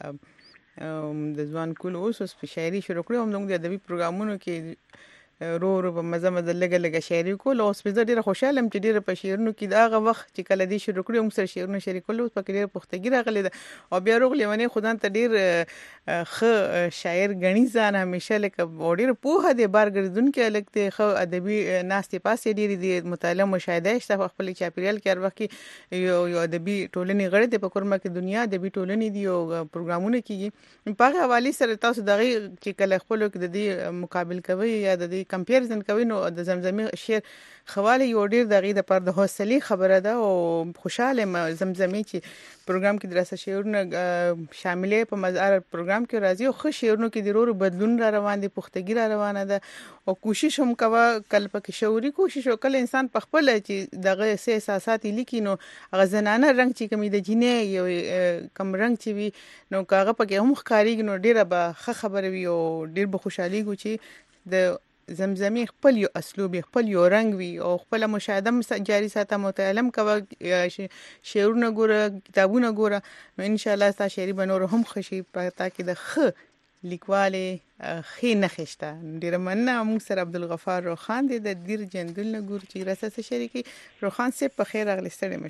وړه د ځوان کول اوس په شاعري شروع کړو هم د ادبي پروګرامونو کې رو په مزه لګه شاعري کول او سپیڅ ډیره خوشاله چې ډیره په شعرونو کې دا هغه وخت چې کله دې شروع کړو موږ سره شعرونه شریکول او په کې ډیره پختګی راغلی ده او بیا روغ لیونی خدان ته ډیر خ شاعر غنی ځان همیشه لکه ډیره په دې بار ګرځون کې لکه خ ادبي ناستې پاسې ډیره دي مطالعه مشاهده شته خپل چاپیریال کې هر وخت یو ادبي ټولنې غړي د پکورما کې دنیا ادبي ټولنې دی او پروګرامونه کیږي په هغه حواله سره تاسو دغه چې کله خپل کې د دې مقابل کوي یا د دې کمپیریزن کوي نو د زمزمې شعر خواله یو ډیر دغه د پر د حوصله خبره ده او خوشاله زمزمې چې پروګرام کې دراسه شعرونه شاملې په مزار پروګرام کې راځي او خو شعرونو کې ضرور بدلون را روان دي پختګی را روانه ده او کوشش هم کوي کله پکې شعوري کوشش وکړي انسان په خپل چې دغه سه احساسات لیکي نو غزنانه رنگ چې کمی د جینې یو کم رنگ چې وي نو کاغه پکې هم ښکاریږي نو ډیره به خبره وي او ډیر به خوشحالي ګو چې د زمزمې خپل یو اسلوب خپل یو رنگ وي او خپل مشاهده جاری ساته متعلم کوي شعرونه ګوره کتابونه ګوره نو ان شاء الله تاسو شعري بنور هم خشي پتا کې د خ لیکواله خې نه خشته ډیر مننه موږ سره عبدالغفار روخان د دیر جندل نه ګور چې راسه شریکي روخان سه په خیر اغلی ستړي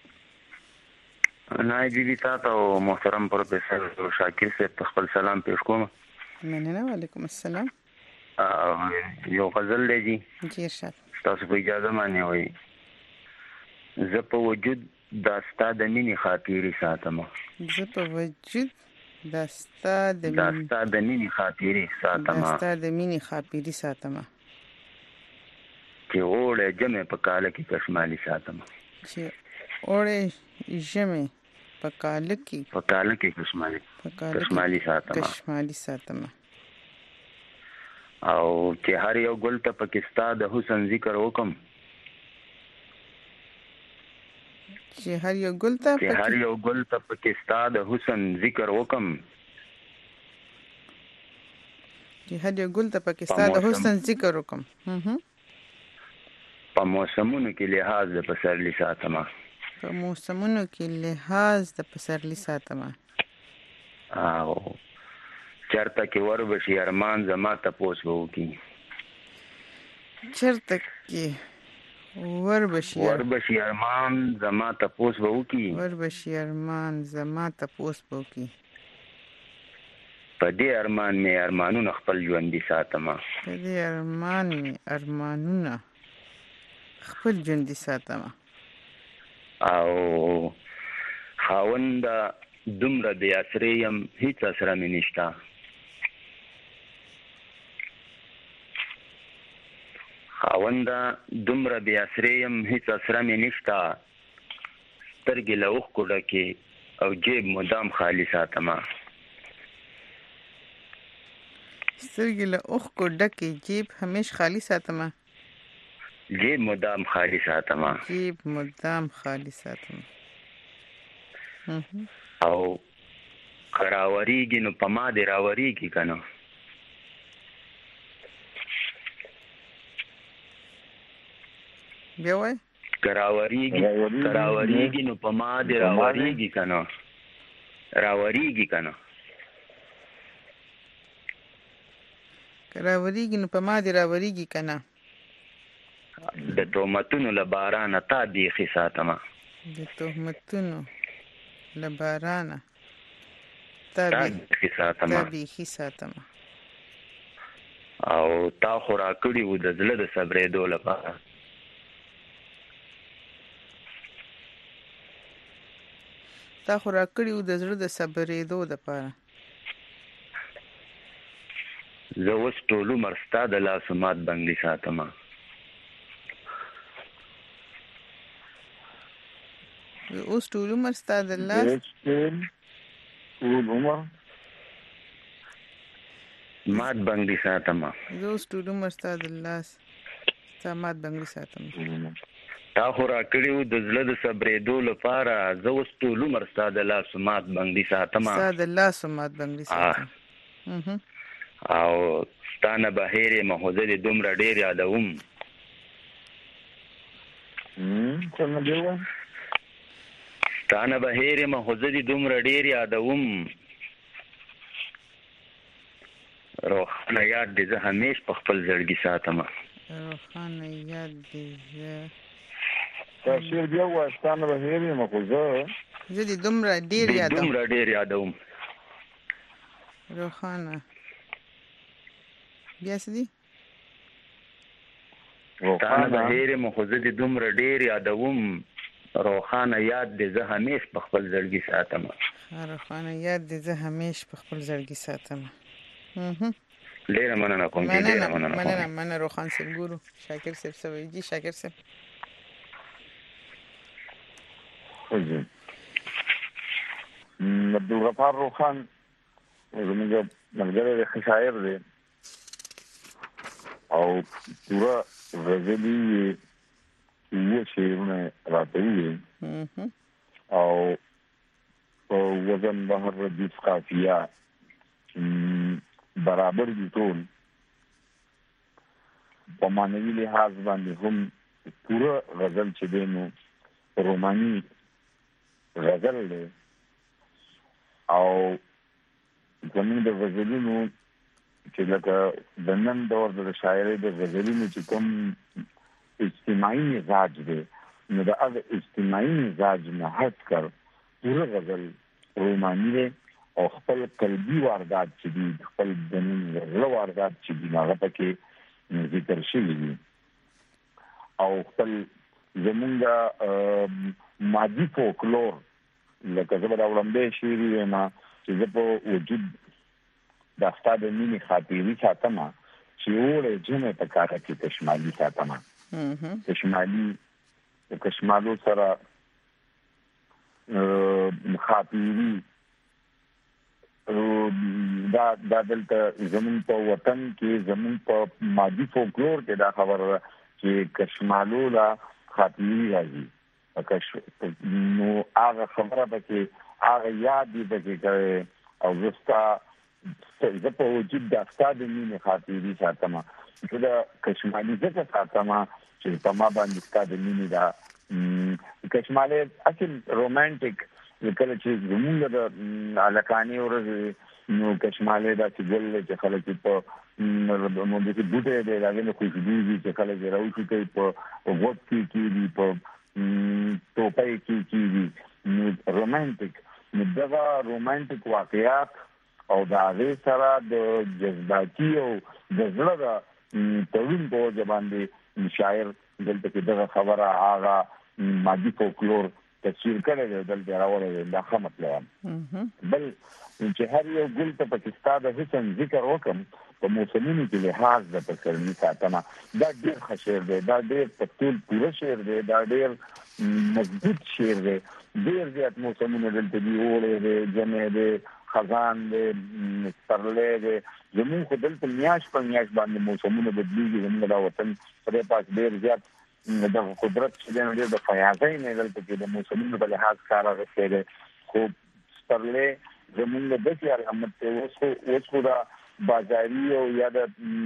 مشه
نه جی تاسو محترم پروفیسور شاکر سے خپل سلام پیش کوم
مننه وعلیکم السلام
یو غزل دی جی
ارشاد
تاسو په اجازه باندې وایي زه په وجود داستا د مینې خاطرې ساتم
زه په وجود داستا د
مینې خاطرې ساتم چې اوړه جمع په کاله کې کشمالي ساتم کشمالي
ساتم
او چې هر یو ګل ته پاکستان د حسن ذکر وکم
چې هر یو ګل ته
پاکستان د حسن ذکر وکم په موسمونو کې لحاظ د پسرلی ساتم او چرته کې ور بشي ارمان زما تپوس وو کی ور بشي ارمان زما تپوس وو کی په دې ارمان می ارمانونه خپل ژوند دي ساتم او خاوند دومره بیا سریم هیڅ اسره مې نشتا خاونده دومره بیا سریم هیڅ اسره مې نشتا سترګې له اوښکو ډکې او جیب مدام خالي ساتم جیب مدام خالی ساتم او کراوریږي نو په ما دې راوریږي کنه
بیا وای
کراوریږي نو په ما دې راوریږي کنه راوریږي کنه
کراوریږي نو په ما دې راوریږي کنه
د تهمتونو له بارانه تا بیخي ساتمه
د تهمتونو له بارانه تا بیخي ساتمه
او تا خو راکړي وو د زړه د صبرېدو لپاره زه اوس ټول عمر ستا د لاسو مات بنګلي ساتمه
اوس ټول عمر ستا د لاس
مات بنګلي ساتمه
زه اوس ټول عمر ستا د لاس ستا مات بنګلي ساتمه
تا خو راکړي وو د زړه د صبرېدو لپاره زه اوس ټول عمر ستا د لاسو مات بنګلي ساتمه او ستا نه بهر یم خو زه دې دومره ډېر یادوم ستا نه بهر یم خو زه دې دومره ډېر یادوم روښانه یاد دې زه همیش په خپل زړګي ساتمه
روښانه یاد دې
دا شعر بیا ووایه ستا نه بهر یم خو زه
دې دومره
ډېر یادوم
روښانه بیا څه دي
ستا نه بهر یم خو زه دې دومره ډېر یادوم روښانه یاد دې زه همیش په خپل زړګي ساتمه ډېره مننه کوم
مننه روښان صاحب ګورو شاکر صاحب سوي جی شاکر صاحب
عبدالغفار روښان زموږ ملګری دی ښه شاعر دی او پوره غزلي یې شعرونه راته ویلي او په وزن بحر ردیف قافیه برابر دي ټول په معنوي لحاظ باندې هم پوره غزل چې دی نو روماني غزل دی او زموږ د غزلونو چې لکه د نن دور د شاعرۍ د غزلونو چې کوم اجتماعي مزاج دی نو د هغه اجتماعي مزاج نه هټ کر پوره غزل روماني دی او خپل قلبي واردات چې دي خپل د زړه واردات چې دي هغه پکې ذکر شوي دي او خپل زمونږ مادي فولکلور لکه زه به دا وړاندې شعر یم چې زه په وجود د ستا د مینې خاطرې ساتمه چې اوړی ژمی په کاکه کې کشمالي ساتمه کشمالو سره خاطرې دا دلته زمون په وطن کې زمون په مادي فولکلور کې دا خبره چې کشمالو لا خاطرې راځي نو هغه خبره پکې هغه یاد دې پکې کوي او زه په وجود د ستا د مینې خاطرې ساتمه زه د کشمالي ځکه ساتمه چې په ما باندې ستا د مینې دا کشمالي اصل رومانټیک کله چې زمونږ د علاقاني ورځې نو کشمالي دا چې ګل چې خلک په نو د بوټي د راغلي خوشبو چې خلک راوځي کوي په وګت کې دي په ټوپای کې رومانټیک نو دا رومانټیک واقعیات او دا غي سره د جذباتي او د زړه د تړون په ځبان دي شاعر دلته کې دغه خبره هغه مادي فولکلور تفسیر کړی دی دلته راوړی دا ښه مطلب بل چې هر یو ګل ته پاکستان د حسن ذکر وکم په موسمونو کې لحاظ د پسرلي ساتمه دا ډېر ښه شعر دی دا ډېر پټول پوره شعر دی دا ډېر مضبوط شعر دی ډېر زیات موسمونه دلته دی اوړی دی ژمی دی خزان دی پسرلی دی زموږ خو دلته میاشت په میاشت باندې موسمونه بدلېږي زموږ دا وطن خدای پاک ډېر زیات د قدرت چې د فیاضۍ نه دلته کې د موسمونو په لحاظ کار راغلی خو سترلې زمونږ د دې علامت ته اوس دا بازاري او یا د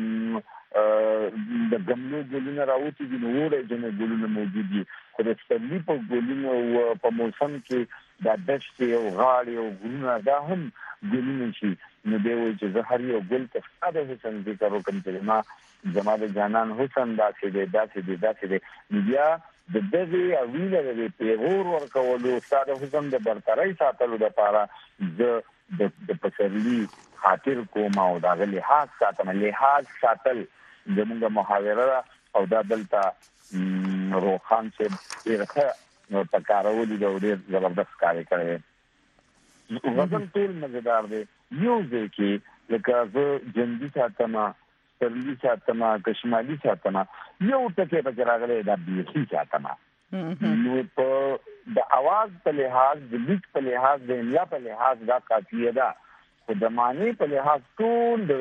ګملو ګلونه راوتی دي نو وړي جن ګلونه موجود دي خو د سترلې په ګلونو په موسم کې د دشت او غاړي او ګلونه دا هم ګلونه شي نو دی وایي چې زه هر یو ګل ته ساده حسن ذکر وکړم چې ما زما د جانان حسن داسې دی بیا د دغه اویله د پیغور ورکولو ساده حسن د برتري ساتلو لپاره د پسرلی خاطر کوم او دا لحاظ ساتل زموږ محاوره او دا دلته روخان چې ډیره نو تکارولي د ډیر زبردست کار کوي غزل ټول مزیدار دی یو ځکه لکه زه جنگي ساتمه سترلي ساتمه کشمالي ساتمه یو ټکی پکې راغلی دا بیخي ساتمه نو په د اواز په لحاظ د لیک په لحاظ د املا په لحاظ دا قافیه ده خو د معنی په لحاظ ټول د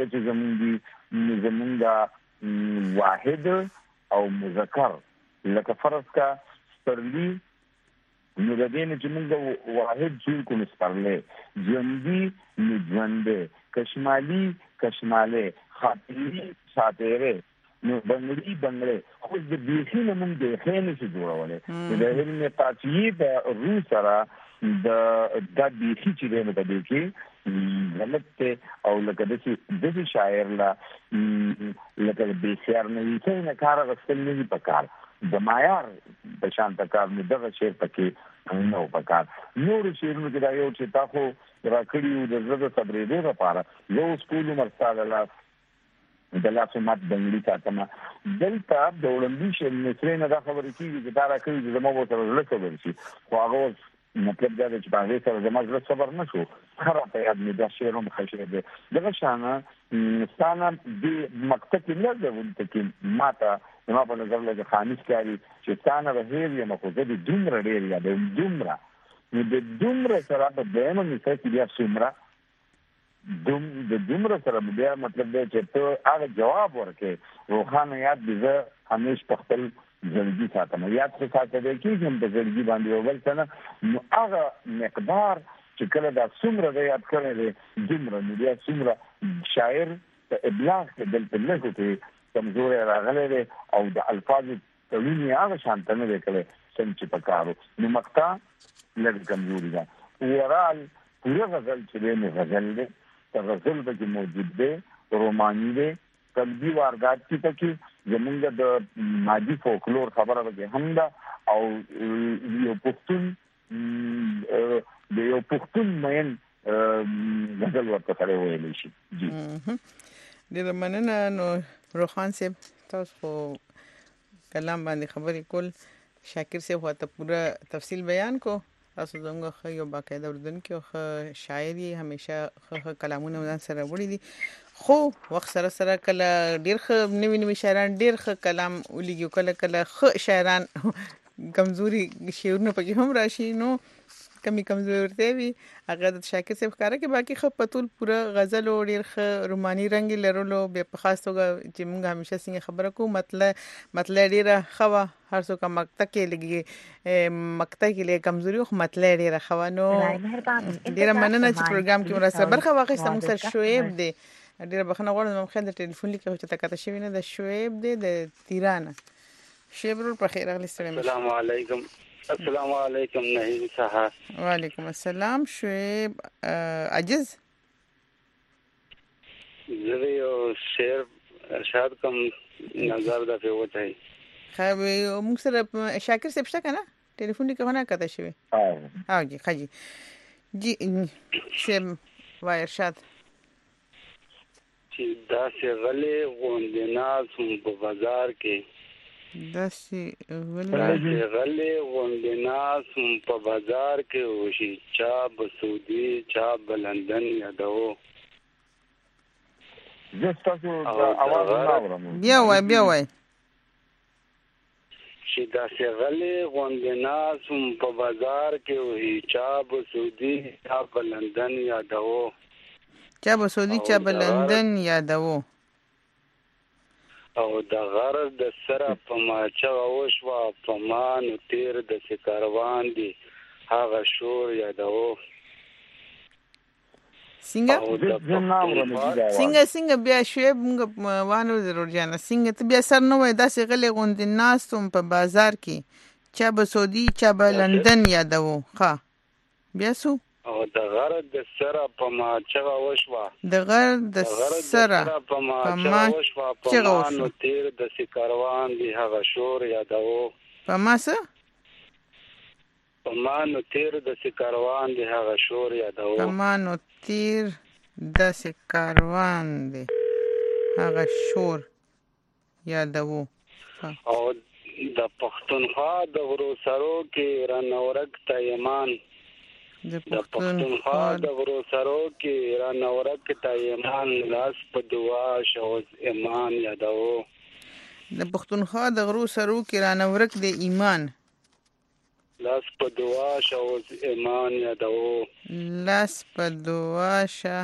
زمونږ واحد او مذکر لکه فرض کا سترلي نو د دې نه چې موږ واحد جوړ کوو سترلې ژوندي نو ژوندې کشمالي خاطري ساتره نو بنگړي خو د بیخي نه موږ د خېنه څخه جوړولې د علم تاثیر د روس سره د بیخي چې نه د بیخي غلط او لکه د شاعر لا لکه د شعر نه یې نه کار غوښتل نه پکار د معیار په شان تکار نه دغه شعر پکې نو پکار نور شعرونو کې دا یو چې تاسو راکړیو د زړه صبرېدو لپاره یو سکول مرستاله د لاسو مات بنگړي ساتمه دلته د اولمپیک شمسرې نه دا خبرې کیږي چې دا راکړي چې زموږ سره له خبرې شي خو هغه مطلب دا چې په هغه سره زموږ صبر نشو خراب یاد مې دا شعرونه خښې ده دغه شانه ستانه د مکتب نه ده ولته کې ماته نو په نظر له خامس کاری چې ستانه رهیر یا مخوزه د دومره ډیر یا د دومره سره په دایمه مثال کې بیا څومره د دومره سره بیا مطلب دی چې ته هغه جواب ورکې روخانه یاد دې زه همیش په خپل زړګي ساتم یاد څه ساتل کېږي هم د زړګي باندې وبل څنګه نو هغه مقدار چې کله دا څومره دی یاد کړی دی دومره نو بیا څومره شاعر په ابلاغ کې دلته لږ کې کمزوري راغلی دی او د الفاظ تلونی هغه شانته نه دی کړی څنګه چې پکارو نو مقطع لږ کمزوري ده ورال پوره غزل چې دی نو غزل دی غزل به موجود دی رومانی دی قلبي واردات چې پکې زمونږ د مادي فولکلور خبره به هم ده او یو پښتون مین غزل ورته سره ویلی شي جی
ډېر مننه نو روخان صاحب تاسو کلام باندې خبرې کول شاکر صاحب ته پورا تفصیل بیان کو تاسو زموږ خو یو باقاعده اردوونکو خو شاعري همیشه کلامونه ځان سره وړي دي خو وخت سره کله ډیر خ نوی شاعران ډیر خ کلام ولګي کله خ شاعران کمزوري شعرونه پکې هم راشي نو کمزوري ورته وي هغه د شاکر صاحب کاره کې باقي خ پتول پورا غزل او ډیر خ روماني رنگ لرلو به په خاص توګه چې موږ همیشه څنګه خبره کوو مطلب ډیره خوا هر څوک مقطع کې لګي کمزوري خو مطلب ډیره خوا نو ډیره مننه چې پروګرام کې مرسته برخه واخیسته موږ سره شعیب دی ډیره بخنه غواړم مخه د ټلیفون لیکه چې تکاته شوی نه د شعیب دی د تیرانه شعیب ور په خیر اغلی سلام
السلام علیکم نهیل صاحب
وعلیکم السلام شعیب عجز
زه یو شعر ارشاد کوم نظر د پیوته
خو موږ سره شاکر صاحب شته کنه ټلیفون لیکه نه کته شوی او جی خجی جی شعر و ارشاد
چې دا څنګه غوندې ناز په بازار کې
داسې
غلې غونډې ناس په بازار کې وشي چا به سعودي چا به لندن یادو
بیا وای
چې داسې غلې غونډې ناس په بازار کې وشي چا به سعودي چا به لندن یادو
چا به
او د غر د سره په ماچه وشوه په ما نو تیر د سکروان دی هغه شور یادو
څنګه بیا شعیب موږ وانه ضرور جانا څنګه ته بیا سر نه وای داسې غلې غوندې ناستم په بازار کې چا به سعودي چا به لندن یادو ښه بیا سو
او د غر د سره په ماچه وشوه
د غر د سره
په ماچه وشوه په ما نو تیر د سکروان دی هغه شور یادو
په ما څه
په ما نو تیر د سکروان دی هغه شور یادو
په ما نو تیر د سکروان دی هغه شور یادو
او د پښتونخوا د غرو سرو کې رانورک ته ایمان د پښتونخوا د غرو سرو کې رانورک ته ایمان لاس په دعا شوز ایمان یادو
د پښتونخوا د غرو سرو کې رانورک د ایمان
لاس په دعا شوز ایمان یادو
لاس په دعا شه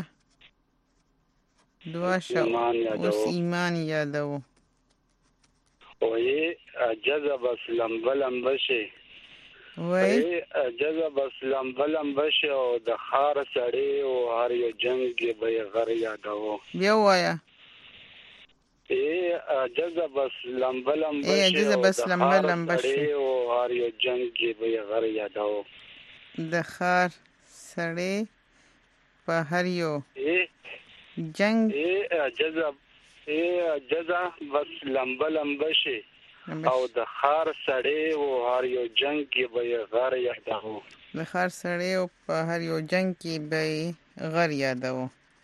اوس ایمان یادو
وی جذب اسلام بلم بشي وی جذب اسلام بلم بشي او د خار سړی او هر یو جنگ به غر یادو
بیا وایا
جذب اسلام بلم بشي او هر یو جنگ به غر یادو
د خار سړی په هر یو جنگ
جزا بس لمبه شي او د خار سړی او هر یو جنگ کې به غر یادو
د خار سړی او په هر یو جنگ کې به غر یادو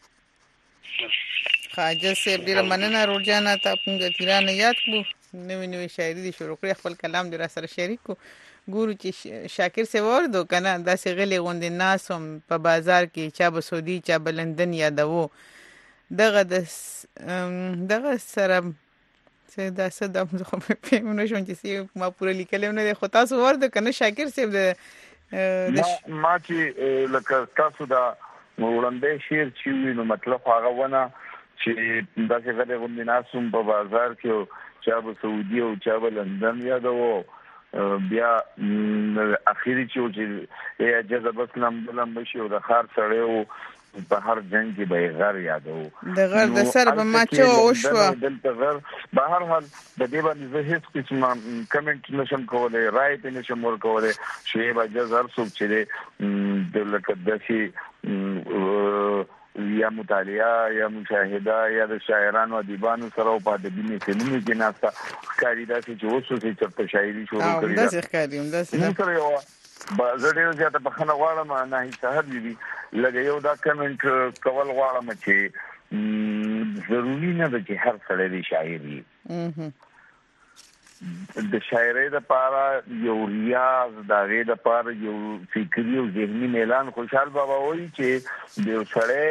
خواجه صاحب ډیره مننه روجانا ته موږ تیرانه یاد کړو نوې شاعري دي شروع کړې خپل کلام دې را سره شریک کو ګورو چې شاکر سے وردو کنه داسې غلې غوندې ناسم په بازار کې چا به سعودي چا به لندن یادو دغه سره دا څه د خو په مونږ شون چې ما پوره لیکلم نه خو تاسو ورته کنه شاکر صاحب د
ما چې لکه تاسو دا وړاندې شعر چې نو مطلب هغه ونه چې داسې غلې غوندې ناسم په بازار کې چا به سعودي او چا به لندن یادو بیا اخیری چې جذب اسلام بلم بشي او د خار سړی او په هر جنگ کې به غر یادو
د غر د سر په ماچو او شو
دلته غر به هر حال د دې باندې زه هیڅ قسم کمنټ نشم کولای رائے نشم ورکولای شی به جزر سوق چې د لکه دشي یا مطالعه یا مشاهده یا د شاعرانو ادیبانو سره په ادبي فلمونو کې ناسا خاریدا چې اوسو چې چرته شاعري شروع کړی
دا څه خاریم دا څه
زړه زیاته په خنه غواړم نه هیڅ هر دی لکه یو دا کمنټ کول غواړم چې ضروري نه ده چې هر سړی دی شاعري د شاعرۍ لپاره یو ریاض د هغې لپاره یو فکري او ذهني میلان خوشحال بابا وایي چې د یو سړی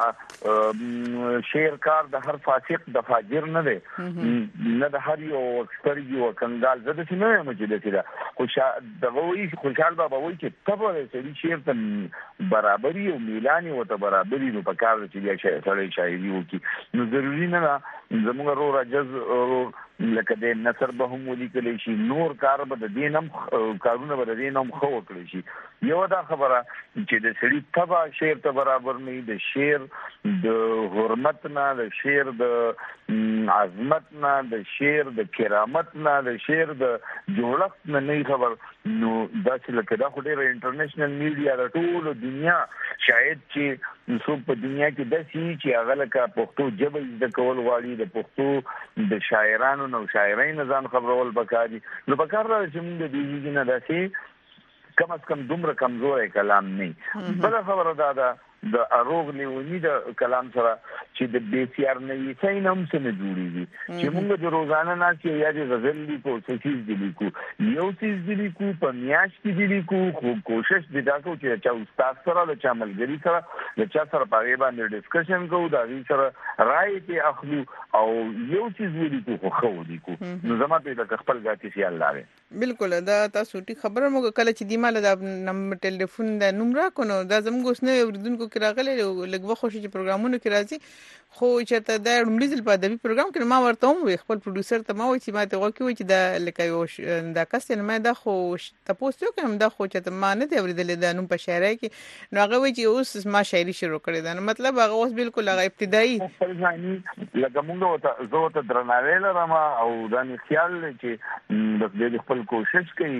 شعرکار د هر فاسق د فاجر نه دی نه د هر یو سترګي او کنګال زه داسې نه یم چې داسې ده خوشحال بابا وایي چې طبع د سړي شعر ته برابري او میلان یې ورته برابري نو په کار ده چې بیا سړی شاعري وکړي نو ضروري نه ده زموږ رو راجز لکه د نثر به هم ولیکلی شي نور کار به د دې نم کارونه به د دې نم خو وکړي شي یو دا خبره چې د سړي طبع شعر ته برابر نه د شعر د حرمت نه د شعر د عظمت نه د شعر د کرامت نه د شعر د جوړښت نه خبر نو دا چې لکه دا خو ډېر انټرنیشنل میډیا د ټول دنیا شاید چې څو په دنیا کې د سي چې هغه لکه پښتو ژبه د کول غواړي د پښتو د شاعرانو نو شاعرۍ نظام خبرول بکاري نو بکار راځي چې موږ د دې نه داسې کم از کم دومره کمزوري کلام نه بل خبره ده د اروغ نیونی د کلام سره چې د بیسیار نه یې څنګه هم څه نه جوړیږي چې موږ د روزانه نه چې یا د غزل لیکو څه چیز دی لیکو یو چیز دی لیکو په میاش کې دی لیکو خو کوشش دی دا کو چې چا استاد سره د چا ملګری سره د چا سره په باندې ډسکشن کوو دا وی سره رائے ته اخلو او یو چیز لیکو خو لیکو نو زما په د خپل ذاتي خیال لاره
بالکل دا تاسو ټی خبره مو کله چې دی مال د نمبر ټلیفون د نمبر کو نو دا زموږ اوس نه اوریدونکو ټاپکو کې راغلي لږ وخت چې پروګرامونو کې راځي خو چې ته د مریضل په ادبي پروګرام کې ما ورته هم خپل پروډوسر ته ما وایي چې ما ته وکړي چې دا لکه یو دا کس نه ما دا خو تاسو کوم دا خو چې ما نه دی اوریدلې دا نوم په شاعرۍ کې نو هغه وایي چې اوس ما شاعري شروع کړې ده مطلب هغه اوس بالکل هغه ابتدایي
لکه موږ زه ته درناوی لرم او دا نه خیال چې د خپل کوشش کوي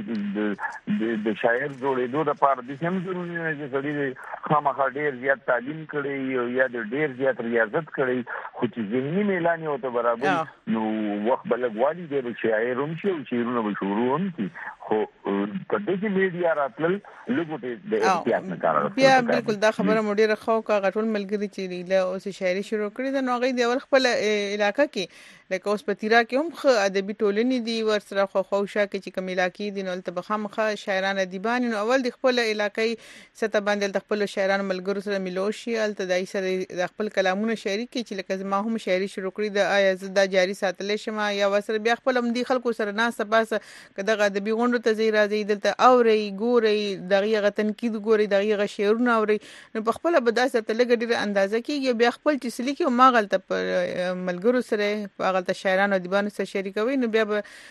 د شاعر جوړېدو لپاره د هم ضروري نه چې سړي خامخا ډېر زیات تعلیم کړي او یا ډېر زیات ریاضت کړي خو چې ذهني میلان یو ته برابر نو وخت بلګ والی دی شاعر هم شي او شعرونه به شروع هم شي خو په دې میډیا راتل لګوټه د احتیاط نه کار
بیا بالکل دا خبره مو ډیره خو کا غټول ملګری چې له اوس شاعري شروع کړی دا نو غي د خپل علاقې کې لکه اوس پتیرا کې هم خو ادبي ټولنې دي ورسره خو خوشا کې چې کوم علاقې دي نو ته بخمخه شاعران ادیبان نو اول د خپل علاقې ستا باندې د خپل شاعران ملګرو سره ملوشي ال تدای سره د خپل کلامونه شاعري کې چې لکه ما هم شاعري شروع کړی د آیا زدا جاری ساتل شم یا وسره بیا خپل هم دي خلکو سره ناس پاسه کده ادبي غونډو ته زی راځي دلته اوري ګوري دغه تنقید ګوري دغه شعرونه اوري نو په خپل بداسه ته لګ ډیره اندازه کې بیا خپل چې سلی کې ما غلطه ملګرو سره غلطه شاعرانو ادیبانو سره شریکوي نو بیا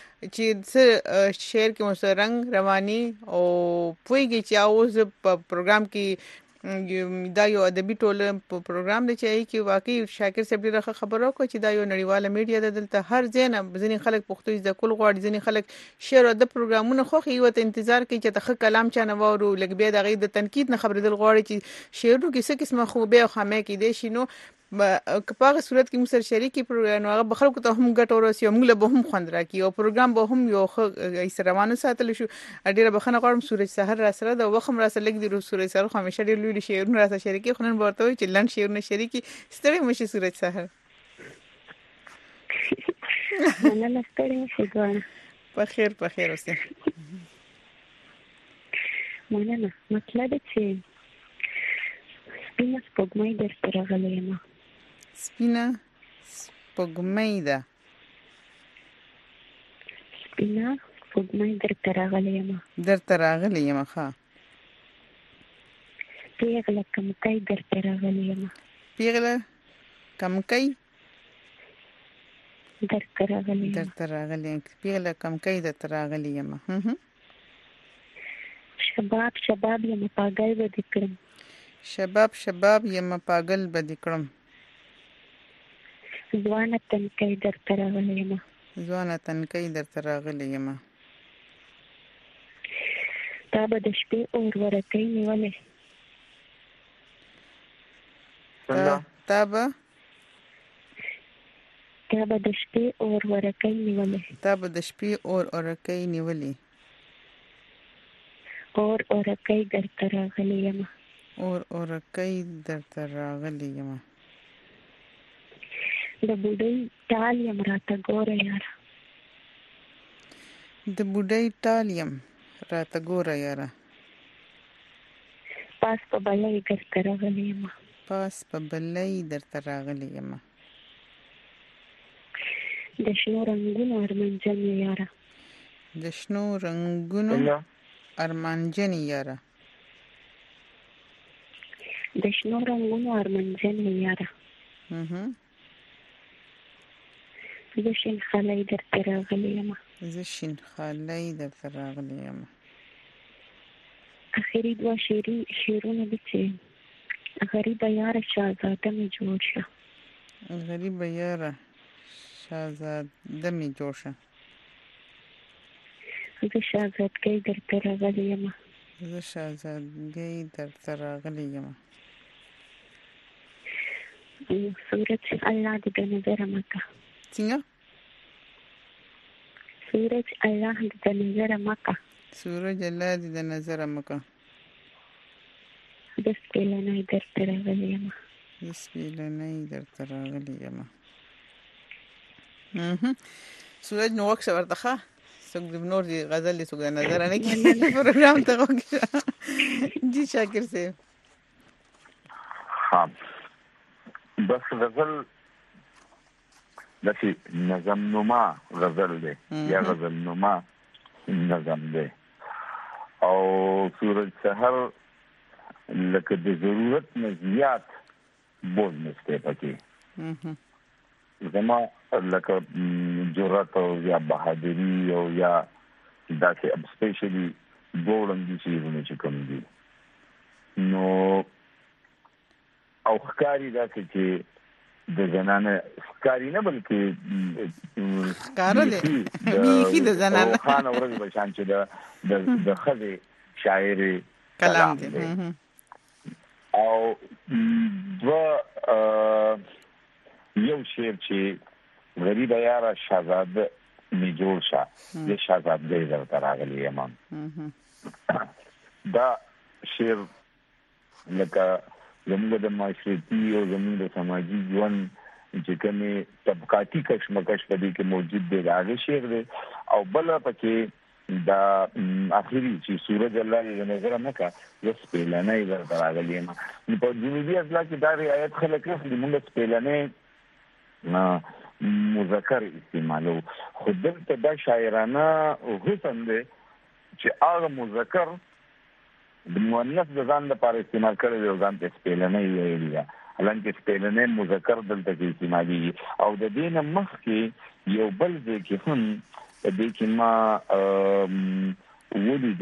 چې شعر کې مو رنگ رواني او پویږي چې اوس په پروګرام کې دا یو ادبي ټوله په پروګرام دی چې کې واقعي شاکر صاحب ډیره خبرو کوي چې دا یو نړیواله میډیا ده دلته هر ځای نه ځینې خلک پښتو زده کول غواړي ځینې خلک شعر او د پروګرامونو خو یو ته انتظار کوي چې ته کلام چانه وورو لګ بیا دغه د تنقید نه خبرېدل غواړي چې شعرونو کې څه قسمه خوبه او خامه کې دي شنو په هغه صورت کې موږ سره شریکي پروګرام هغه بخلکو ته هم ګټ ورسي موږ له به هم خوند راکې او پروګرام به هم یو سروانو ساتل شو ډیره بخنه غواړم سورج سحر را سره د وخم را سره لګ دی سورج سحر خو همیشه ډیر لوی شعرونه را سره شریکي خو نن ورته وي چې لن شعرونه شریکي ستړي مشي سورج سحر
نه ستړي شي ګوره
په خیر اوسه
مننه مطلب چې سپینه سپوږمۍ درته راغلې یم
سپینه سپوږمۍ ده
سپینه سپوږمۍ درته
راغلې یم ښه
پیغله کمکۍ درته راغلې یم
پیغله کمکۍ
درته
راغلې پیغله کمکۍ درته راغلې یم
شباب یم پاگل به دې کړم
شباب یم پاگل به دې کړم
ځوانه تنکۍ درته
راغلې یم
تا به د شپې اور ورکۍ نیولې
تا به
د شپې اور ورکۍ نیولې اور ورکۍ درته راغلې یم د بوډۍ ټال یم راته ګوره یاره پاس په بلۍ درته راغلې یم د شنو رنګونو ارمانجن یاره زه شین خالۍ درته راغلې یم اخري دوه شعرونه دي چې غریبه یاره شهزاده مې جوړ شه زه شهزادګۍ درته راغلې یم سورج الله دې د نظر مکه
څنګه
سورج الله دې د نظر مکه د سپېلنۍ درته راغلې یم
سورج نو وخت ورته څوک د نور دی غزل دی څوک د نظر نه کیږي پروګرام ته وګورئ جی شاکر صاحب
بس غزل دسی نظم نما غزل دی یا غزل نما نظم دی او سورج سحر لکه د ضرورت نه زیات بول نشته پکې زما لکه جرأت او یا بهادری او یا داسې سپیشلی ګورم دي چې کوم دي نو او ښکاری داسې چې د زنانه ښکاری نه بلکې
ښکاره دی بیخي د زنانه
خان اورګ بشان چې د خزه شاعر
کلام دی
او یو شعر چې غریب یاره شاهزاده می جوړ شه د شاهزاده درته راغلی یم دا شعر لکه زموږ د معاشرتي او زموږ د سماجي ژوند چې کومه طبقاتي کشمکش په دې کې موجود دی دا شعر دی او بل پکې دا اخیری چې سورج الله دې نظر نه کا یو سپیلنه درته راغلی یم په جنوبي اصلا کې دا آیت خلک د موږ سپیلنه مذکر استعمالو خود دلته دا شاعرانه حسن دی چې هغه مذکر د مؤنث د ځان لپاره استعمال کړي او ځان ته سپیلنه ویلي ده حالانکه سپیلنه مذکر دلته کې استعمالي او د دې نه مخکې یو بل ځای کې هم د دې کې ما ولید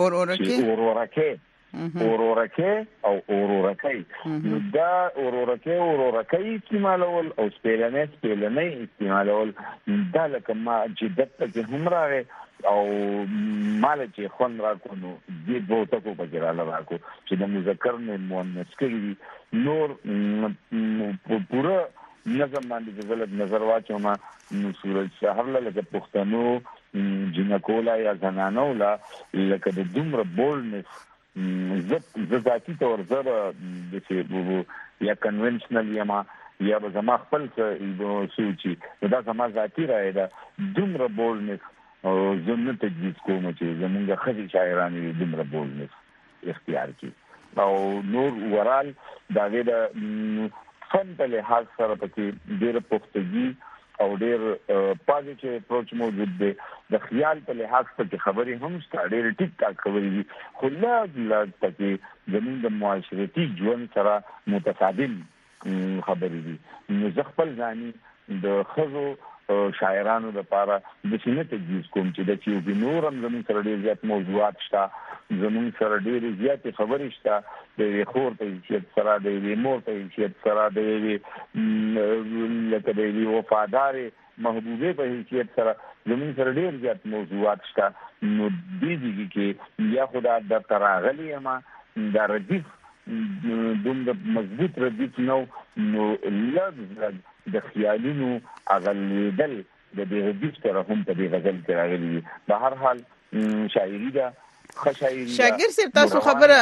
اورورکه او اورورکه دا اورورکه استعمالول او سپیلنه استعمالول دا لکه ما جدت ته هم راغی او مال چې خون راکونو دې بوته کو بجراله راکو چې د مذکر نه مؤنث کړي نور پورا نظم باندې غلط نظر واچوم نو سورج شهر لکه پښتنو جنکولا یا زنانو لا لکه د دومره بولنس ذاتی طور زره د یا کنونشنل یا زما خپل سوچي دا زما ذاتی راي دا دومره بولنس او زموږ تجویز کوم چې زموږ خزي شاعرانو دومره بولنس اختیار کړي او نور ورال دا د فن په لحاظ سره پکې ډېر پختګي او ډېر پازیټیو اپروچ موجود دی د خیال په لحاظ پکې خبرې هم ډېر ټیک ټاک خبرې دي خو لا پکې زموږ د معاشرتي ژوند سره متصادم خبرې دي نو زه خپل ځاني د خزو شاعرانو لپاره د سینې تجویز کوم چې د چیو په نورم زموږ سره ډېر زیات موضوعات شته زموږ سره ډېر زیات خبرې شته د خور په حیثیت سره د مور په حیثیت سره د لکه د وفادار محبوبه په حیثیت سره زموږ سره ډېر زیات موضوعات شته نو دې کې یا خدا د تراغلی ما د ردیف دومره مضبوط ردیف نو لږ د خیالونو اغلیدل د دې ردیف سره هم په دې غزل کې راغلي په هر حال شاعري دا خشاعري
شاګر صاحب تاسو خبره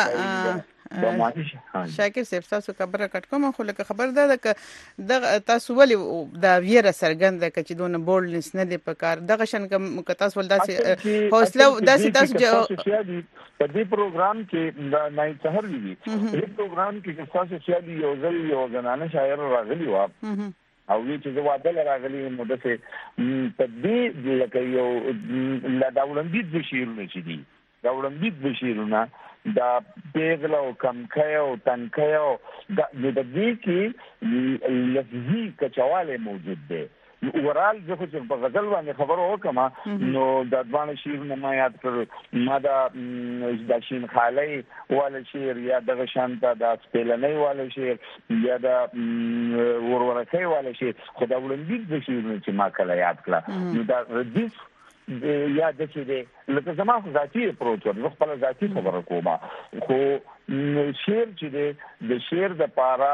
شاکر صاحب تاسو خبره کټ کوم خو لکه خبر ده د تاسو ولې دا ویره سرګند چې دونه بولنس نه دی په کار دغه شن ک تاسو ول داسې حوصله داسې تاسو
په دې پروګرام کې دا نای سحر دی په پروګرام کې تاسو سیادي یو ځل یو زنانه شاعر راغلی و او وی چې واده راغلی نو دغه په دې لکه یو لا داولندې د شیرونه چې دي داولندې د شیرونه دا پیغله او کمکه او تنکه او د دې کې لفظي کچواله موجود دی ورال زه خو په غزل باندې خبرو وکم نو د ځوان شیر نه ما یاد کړ ما د شین خالي ولا شیر یا د شانتا د سپلنۍ ولا شیر یا د ورورکۍ ولا شیر خدای ولندې د شیر چې ما کله یاد کړ نو دا ردیف یا د چې لکه زما ذاتی اپروچ ورته خپل ذاتی خبره کوم خو شیر چې د شیر د پارا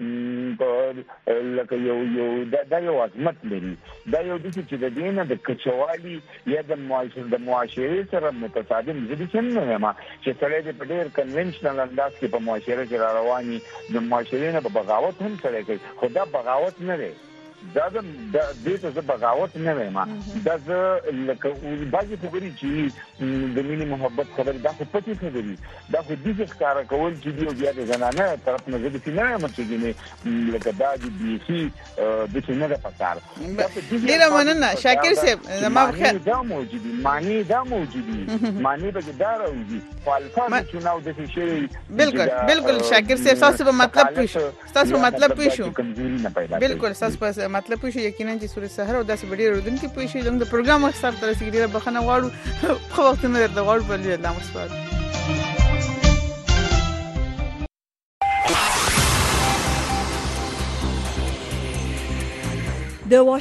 لکه یو دا یو عظمت لري دا یو د چې د دینه د کچوالي یا د معاشري سره متصادم ځدی څنګه ما چې سره د ډېر کنونشنل انداز کې په معاشره کې رواني د معاشري نه په بغاوت هم سره کوي خدا بغاوت نه دی دا د دې ته بغاوت نه وایم دا لکه باقي خبرې چې د مینې محبت خبرې دا خو پټي خبرې دا خو دې ښکارا کول چې دی بیا د زنانه طرف نه زده چې نه مرچګینه لکه دا د سي د څه نه ده پکار
ډیر مننه شاکر صاحب زما بخیر
دا موجودي معنی دا موجودي معنی به دا راوځي فالفاظ چې نو د شي
بالکل شاکر صاحب تاسو په مطلب پوښښ بالکل تاسو په مطلب پوښښ یقینا چې سوري سحر او داسې ډېر رودونکو پوښښ زموږ د پروګرام حساب تر سګری د بخنه واړو خو وخت نه درته واړو په لید الله مسپار
د